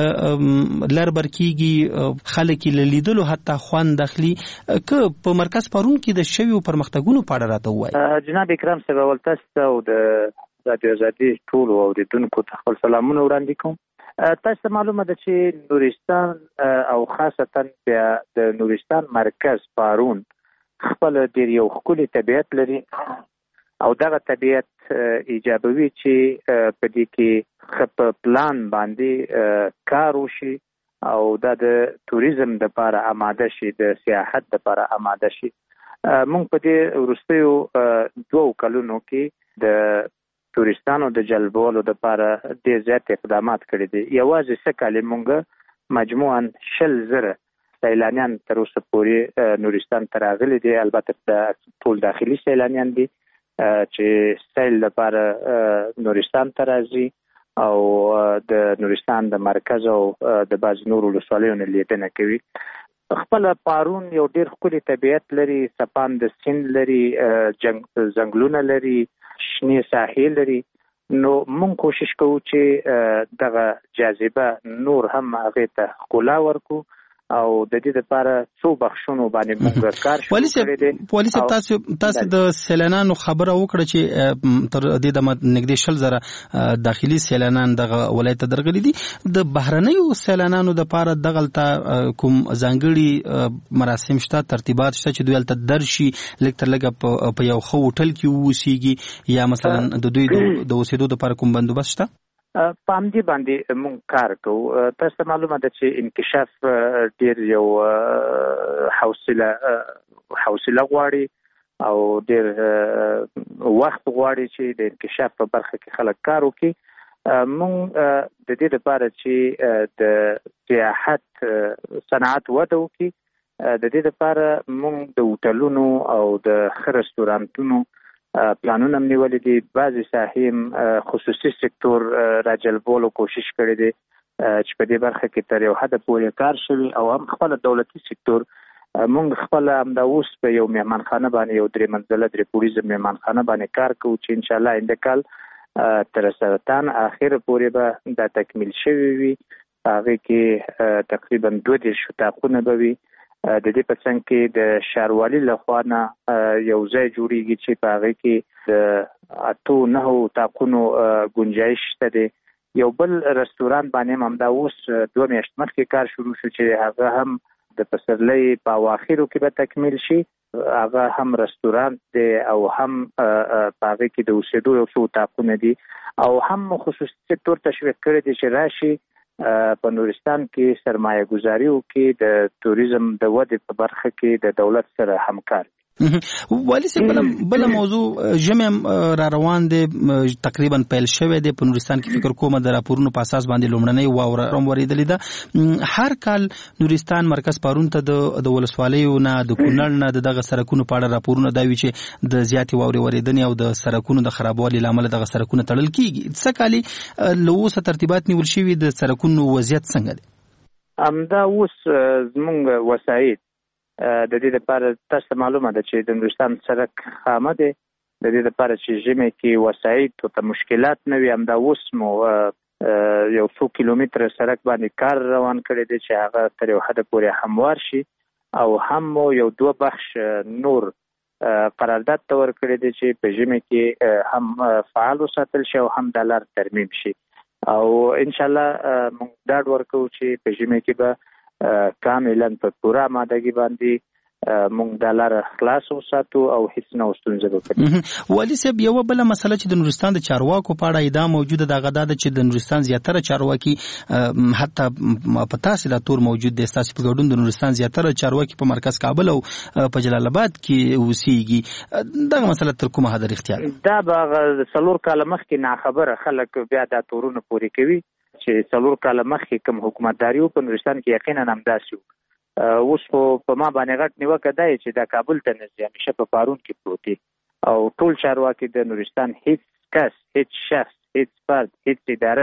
لر بر کېږي، خلک یې له لیدلو حتی خوند اخلي. که په مرکز پارون کې د شویو پرمختګونو په اړه راته ووایي. جناب اکرام صاحب، اول تاسو ته او د رادیو ازادي ټولو اوریدونکو ته خپل سلامونه وړاندې کوم. تاسو ته معلومه ده چې نورستان او خاصتا د نورستان مرکز پارون خپل ډېر یو ښکلي طبیعت لري او دغه طبیعت ایجابوي چې په دې کې په پلان باندې کار وشي او دا د توریزم لپاره آماده شي، د سیاحت لپاره آماده شي. موږ په دې وروستیو 2 کلونو کې د تورستانو د جلبولو لپاره ډېر زیات اقدامات کړي دي. یوازې سږکال موږ مجموعاً 20,000 سیلانیان تر اوسه پورې نورستان ته راغلي دي. البته ټول داخلي سیلانیان دي چې سیل لپاره نورستان ته راځي او د نورستان د مرکز او د بعض نورو ولسوالیو نه لیدنه کوي. خپل پارون یو ډېر ښکلي طبیعت لري، سپان د سیند لري، ځنګلونه لري، شنې ساحې لري. نو موږ کوشش کوو چې دغه جاذبه نور هم هغې ته ښکلا ورکو او د دې لپاره څو بخښونو باندې موږ کار شروع کړی دی. والي صاحب، تاسو د سیلانانو خبره وکړه چې تر دې دمه نږدې 20,000 داخلي سیلانان دغه ولایت ته درغلي دي. د بهرنیو سیلانانو لپاره دغلته کوم ځانګړي مراسم شته، ترتیبات شته چې دوی هلته درشي، لږ تر لږه په یو ښه هوټل کې واوسیږي، یا مثلا د دوی د اوسېدو لپاره کوم بندوبست شته؟ په همدې باندې موږ کار کوو. تاسو ته معلومه ده چې انکشاف ډېر یو حوصله غواړي او ډېر وخت غواړي چې د انکشاف په برخه کې خلک کار وکړي. موږ د دې لپاره چې د سیاحت صنعت وده وکړي، د دې لپاره موږ د هوټلونو او د ښه رستورانتونو پلانونه هم نیولې دي. بعضې ساحې خصوصي سکتور راجلبولو کوشش کړی دی چې په دې برخه کې تر یو حده پورې کار شوي او هم خپله دولتي سکتور. موږ خپله همدا اوس په یو مهمانخانه باندې، یو 3 منزله 3 پوړیزه مهمانخانه باندې کار کوو چې انشاءالله آینده کال تر سرطان اخر پورې به دا تکمیل شوی وي. هغې کې تقریبا 22 اتاقونه به وي. د دې په څنګ کې د ښاروالي لخوا نه یو ځای جوړیږي چې په هغې کې د 8-9 اتاقونو ګنجایش شته دی. یو بل رستوران باندې هم همدا اوس 2 میاشتې مخکې کار شروع شو چې هغه هم د پسرلۍ په اواخرو کې به تکمیل شي. هغه هم رستوران دی او هم په هغې کې د اوسېدو یو څو اتاقونه دي او هم خصوصي سکتور تشویق کړی دی چې راشي په نورستان کې سرمایه ګذاري وکړي، د توریزم د ودې په برخه کې د دولت سره همکار. والی سي بل موضوع جمع را روان دي تقریبا پیل شوی دی په نورستان کې فکر کوم د راپورونو په اساس باندې لومړنۍ واوره وریدلې ده هر کال نورستان مرکز پارون ته د ولسوالیو نه د کونړ نه دغه سرکونو په اړه راپورونه دا وی چې د زیاتې واورې وریدنې او د سرکونو د خرابوالي لامل دغه سرکونه تړل کیږي څه کالي لوسه ترتیبات نیول شوی د سرکونو وضعیت څنګه دی همدا اوس زمونږ وسایل د دې لپاره تاسو معلومه ده چې د نورستان سرک خامه دی د دې لپاره چې ژمي کې وسایل ته مشکلات نه وي همدا اوس مو یو څو کیلومتر سرک باندې کار روان کړی دی چې هغه تر یو حد پورې هموار شي او هم یو دوه بخش نور قرارداد ته ورکړی دی چې په ژمي کې هم فعال وساتل شي او هم د لار ترمیم شي او ان شاء الله موږ ډاډ ورکو چې په ژمي کې به کاملا په پوره مادهګي باندې موږ د لار خلاص وساتو او هیڅ نه ستونزه وکړي. والی صاحب یو بل مسله چې د نورستان د چارواکو په اړه دا موجوده د غدا چې د نورستان زیاتره چارواکي حتی په تاسو د تور موجود دي تاسو په ګډون د نورستان زیاتره چارواکي په مرکز کابل او په جلال آباد کې اوسېږي دا مسله تر کومه حد اختیار دا به څلور کال مخکې نه خبره خلک بیا د تورونه پوری کوي چې څلور کال مخکې کوم حکومتداري په نورستان کې یقینا همداسې اوس په ما باندې غټ نیوکه دی چې د کابل ته نږدې همیشه په پارون کې پروت دي او ټول چارواکي د نورستان هیڅ کس هیڅ شخص هیڅ فرد هیڅ اداره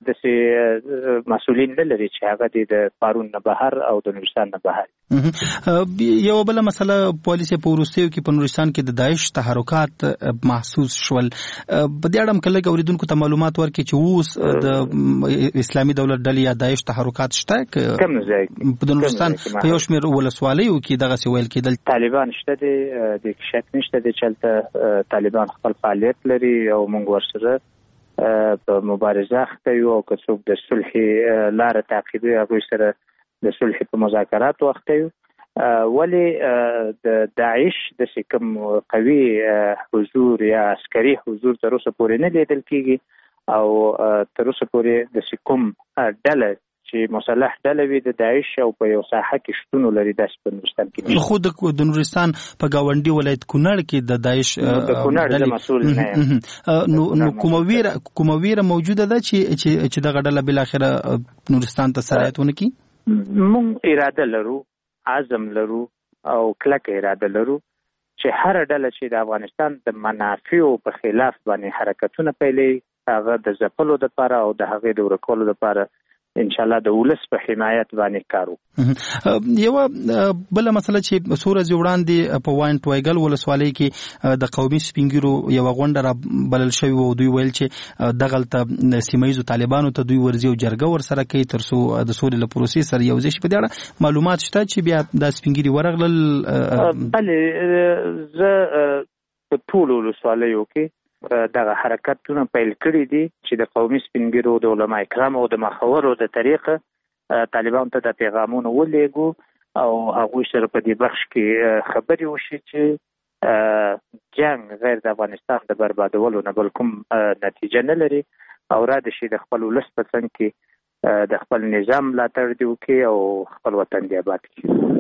داسې مسؤلین نه لري چې هغه د پارون نه بهر او د نورستان نه بهر. یو بل مسله پالیسي په وروستیو کې په نورستان کې د داعش تحرکات محسوس شول په دې اړه کله اوریدونکو ته معلومات ورکړي چې اوس د اسلامي دولت ډلې یا داعش تحرکات شته کوم ځای په نورستان په یو شمېر ولسوالیو کې دغه ویل کېدل طالبان شته د شک نشته د چلته طالبان خپل فعالیت لري او موږ ورسره په مبارزه اخته یو او که څوک د صلح لاره تعقیبوي هغوی سره د صلح په مذاکراتو اخته یو ولی د داعش داسې کوم قوي حضور یا عسکري حضور تر اوسه پورې نه لیدل کیږي او تر اوسه پورې داسې کوم ډله چې مسلح ډله وي د داعش او په یو ساحه کې شتون لري داسې په نورستان کې خو د نورستان په گاونډي ولایت کونړ کې د داعش د کونړ د مسؤل نه نو کومه ویره موجوده ده چې دغه ډله بل اخره نورستان ته سرایت ونه کی موږ اراده لرو عزم لرو او کلک اراده لرو چې هر ډله چې د افغانستان د منافعو په خلاف باندې حرکتونه پیلې هغه د ځپلو لپاره او د هغې د ورکولو لپاره ان شاء الله د ولس په حمایت باندې کارو. یو بل مسله چې سورج وړاندې په واینټ وایګل ولسوالۍ کې د قومي سپینګیرو یو غونډه را بلل شوی او دوی ویل چې دغلته سیمایزو طالبانو ته دوی ورځي او جرګه ور سره کوي تر څو د سولې له پروسې سره یو ځای شي په دې اړه معلومات شته چې بیا د سپینګیري ورغلل بله زه په ټول ولسوالیو کې دغه حرکتونه پیل کړي دي چې د قومي سپینګیرو د علما کرام او د مخورو د طریقه طالبان ته د پیغامونو ولېږو او هغوی سره په دې بخش کې خبرې وشي چې جنگ غیر د افغانستان د بربادولو نه بل کوم نتیجه نه لري او را د شي د خپل ولس په څنګ کې د خپل نظام ملاتړ دی وکړي او خپل وطن دی آباد کړي.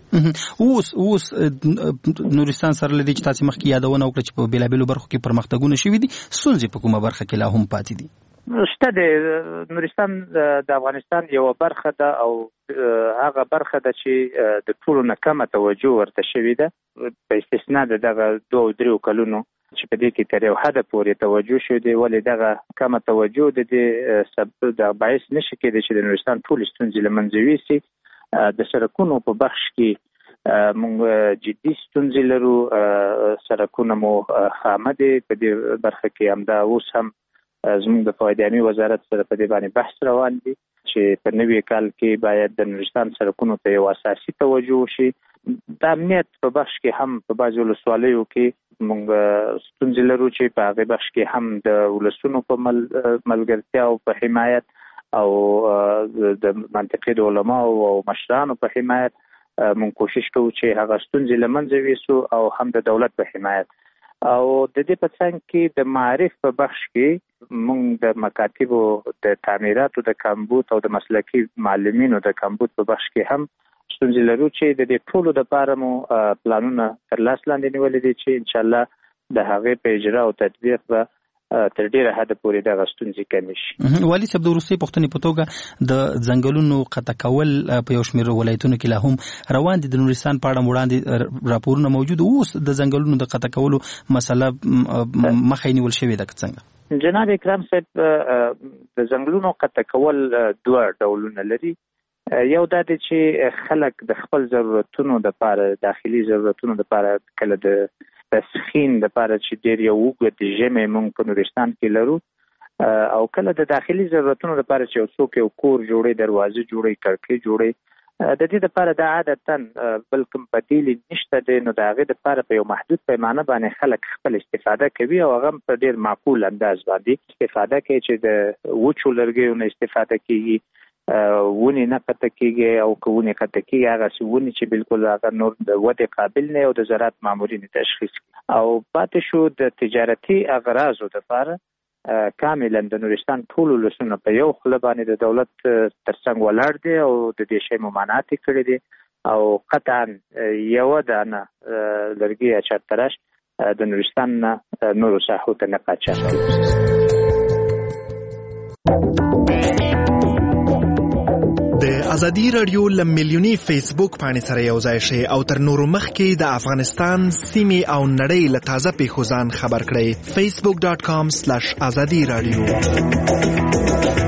اوس نورستان سره لدی چې تاسو مخکې یادونه وکړه چې په بیلابیلو برخو کې پرمختګونه شوي دي ستونزې په کومه برخه کې لا هم پاتې دي شته د نورستان د افغانستان یو برخه ده او هغه برخه ده چې د ټولو نه کمه توجه ورته شوې ده په استثنا د دغه 2-3 کلونو چې په دې کې تر یو حد پورې توجه شوې ده ولې دغه کمه توجه د دې سبب د باعث نشي کېدای چې د نورستان ټول ستونزې له منځه یوسي. د سرکونو په بخش کې موږ جدي ستونزې لرو سرکونه مو خامه دي په دې برخه کې همدا اوس هم زموږ د فایدامي وزارت سره په دې باندې بحث روان دي چې په نوي کال کې باید د نورستان سرکونو ته یو اساسي توجه وشي. د امنیت په بخش کې هم په بعضو ولسوالیو کې موږ ستونزې لرو چې په هغې بخش کې هم د ولسونو په ملګرتیا او په حمایت او د منطقې د علماو او مشرانو په حمایت موږ کوشش کوو چې هغه ستونزې له منځه ویسو او هم د دولت په حمایت او د دې په څنګ کې د معارف په بخش کې موږ د مکاتبو د تعمیراتو د کمبود او د مسلکي معلمینو د کمبود په بخش کې هم ستونزې لرو چې د دې ټولو لپاره مو پلانونه تر لاس لاندې نیولې دي چې ان شاء الله د هغې په اجرا او تطبیق به تر ډیره حد پورې دغه ستونزې کمې شي. والي صاحب د وروستۍ پوښتنې په توګه د ځنګلونو قطع کول په یو شمېر ولایتونو کې لا هم روان دي. د نورستان په اړه وړاندې راپورونه موجود اوس د ځنګلونو د قطع کولو مسله مخه نیول شوې ده که څنګه؟ جناب اکرام صاحب د ځنګلونو قطع کول دوه ډولونه لري. یو دا دی چې خلک د خپل ضرورتونو لپاره داخلي ضرورتونو لپاره کله د تسخین لپاره چې ډېر یو اوږد ژمی موږ په نورستان کې لرو او کله د داخلي ضرورتونو لپاره چې یو څوک یو کور جوړي دروازې جوړي کړکۍ جوړي د دې لپاره د عادتاً بل کوم بدیل نشته دی نو د هغې لپاره په یو محدود پیمانه باندې خلک خپل استفاده کوي او هغه په ډېر معقول انداز باندې استفاده کوي چې د وچو لرګیو نه استفاده کیږي ونې نه قطع کیږي او که ونې قطع کیږي هغسې ونې چې بالکل هغه نور د ودې قابل نه او د زراعت مامورین تشخیص او پاتې شو د تجارتي اغراضو لپاره کاملا د نورستان ټول ولسونه په یو خوله باندې د دولت ترڅنګ ولاړ دي او د دې شی ممانعت کړی دي او قطعا یوه دانه لرګي یا چارترش د نورستان نه نورو ساحو ته نه قاچاق کیږي. د ازادي رادیو لملیونی فیسبوک باندې سره یو ځای شي او تر نورو مخکې د افغانستان سیمې او نړۍ له تازه پیښو ځان خبر کړئ. facebook.com/azadi radio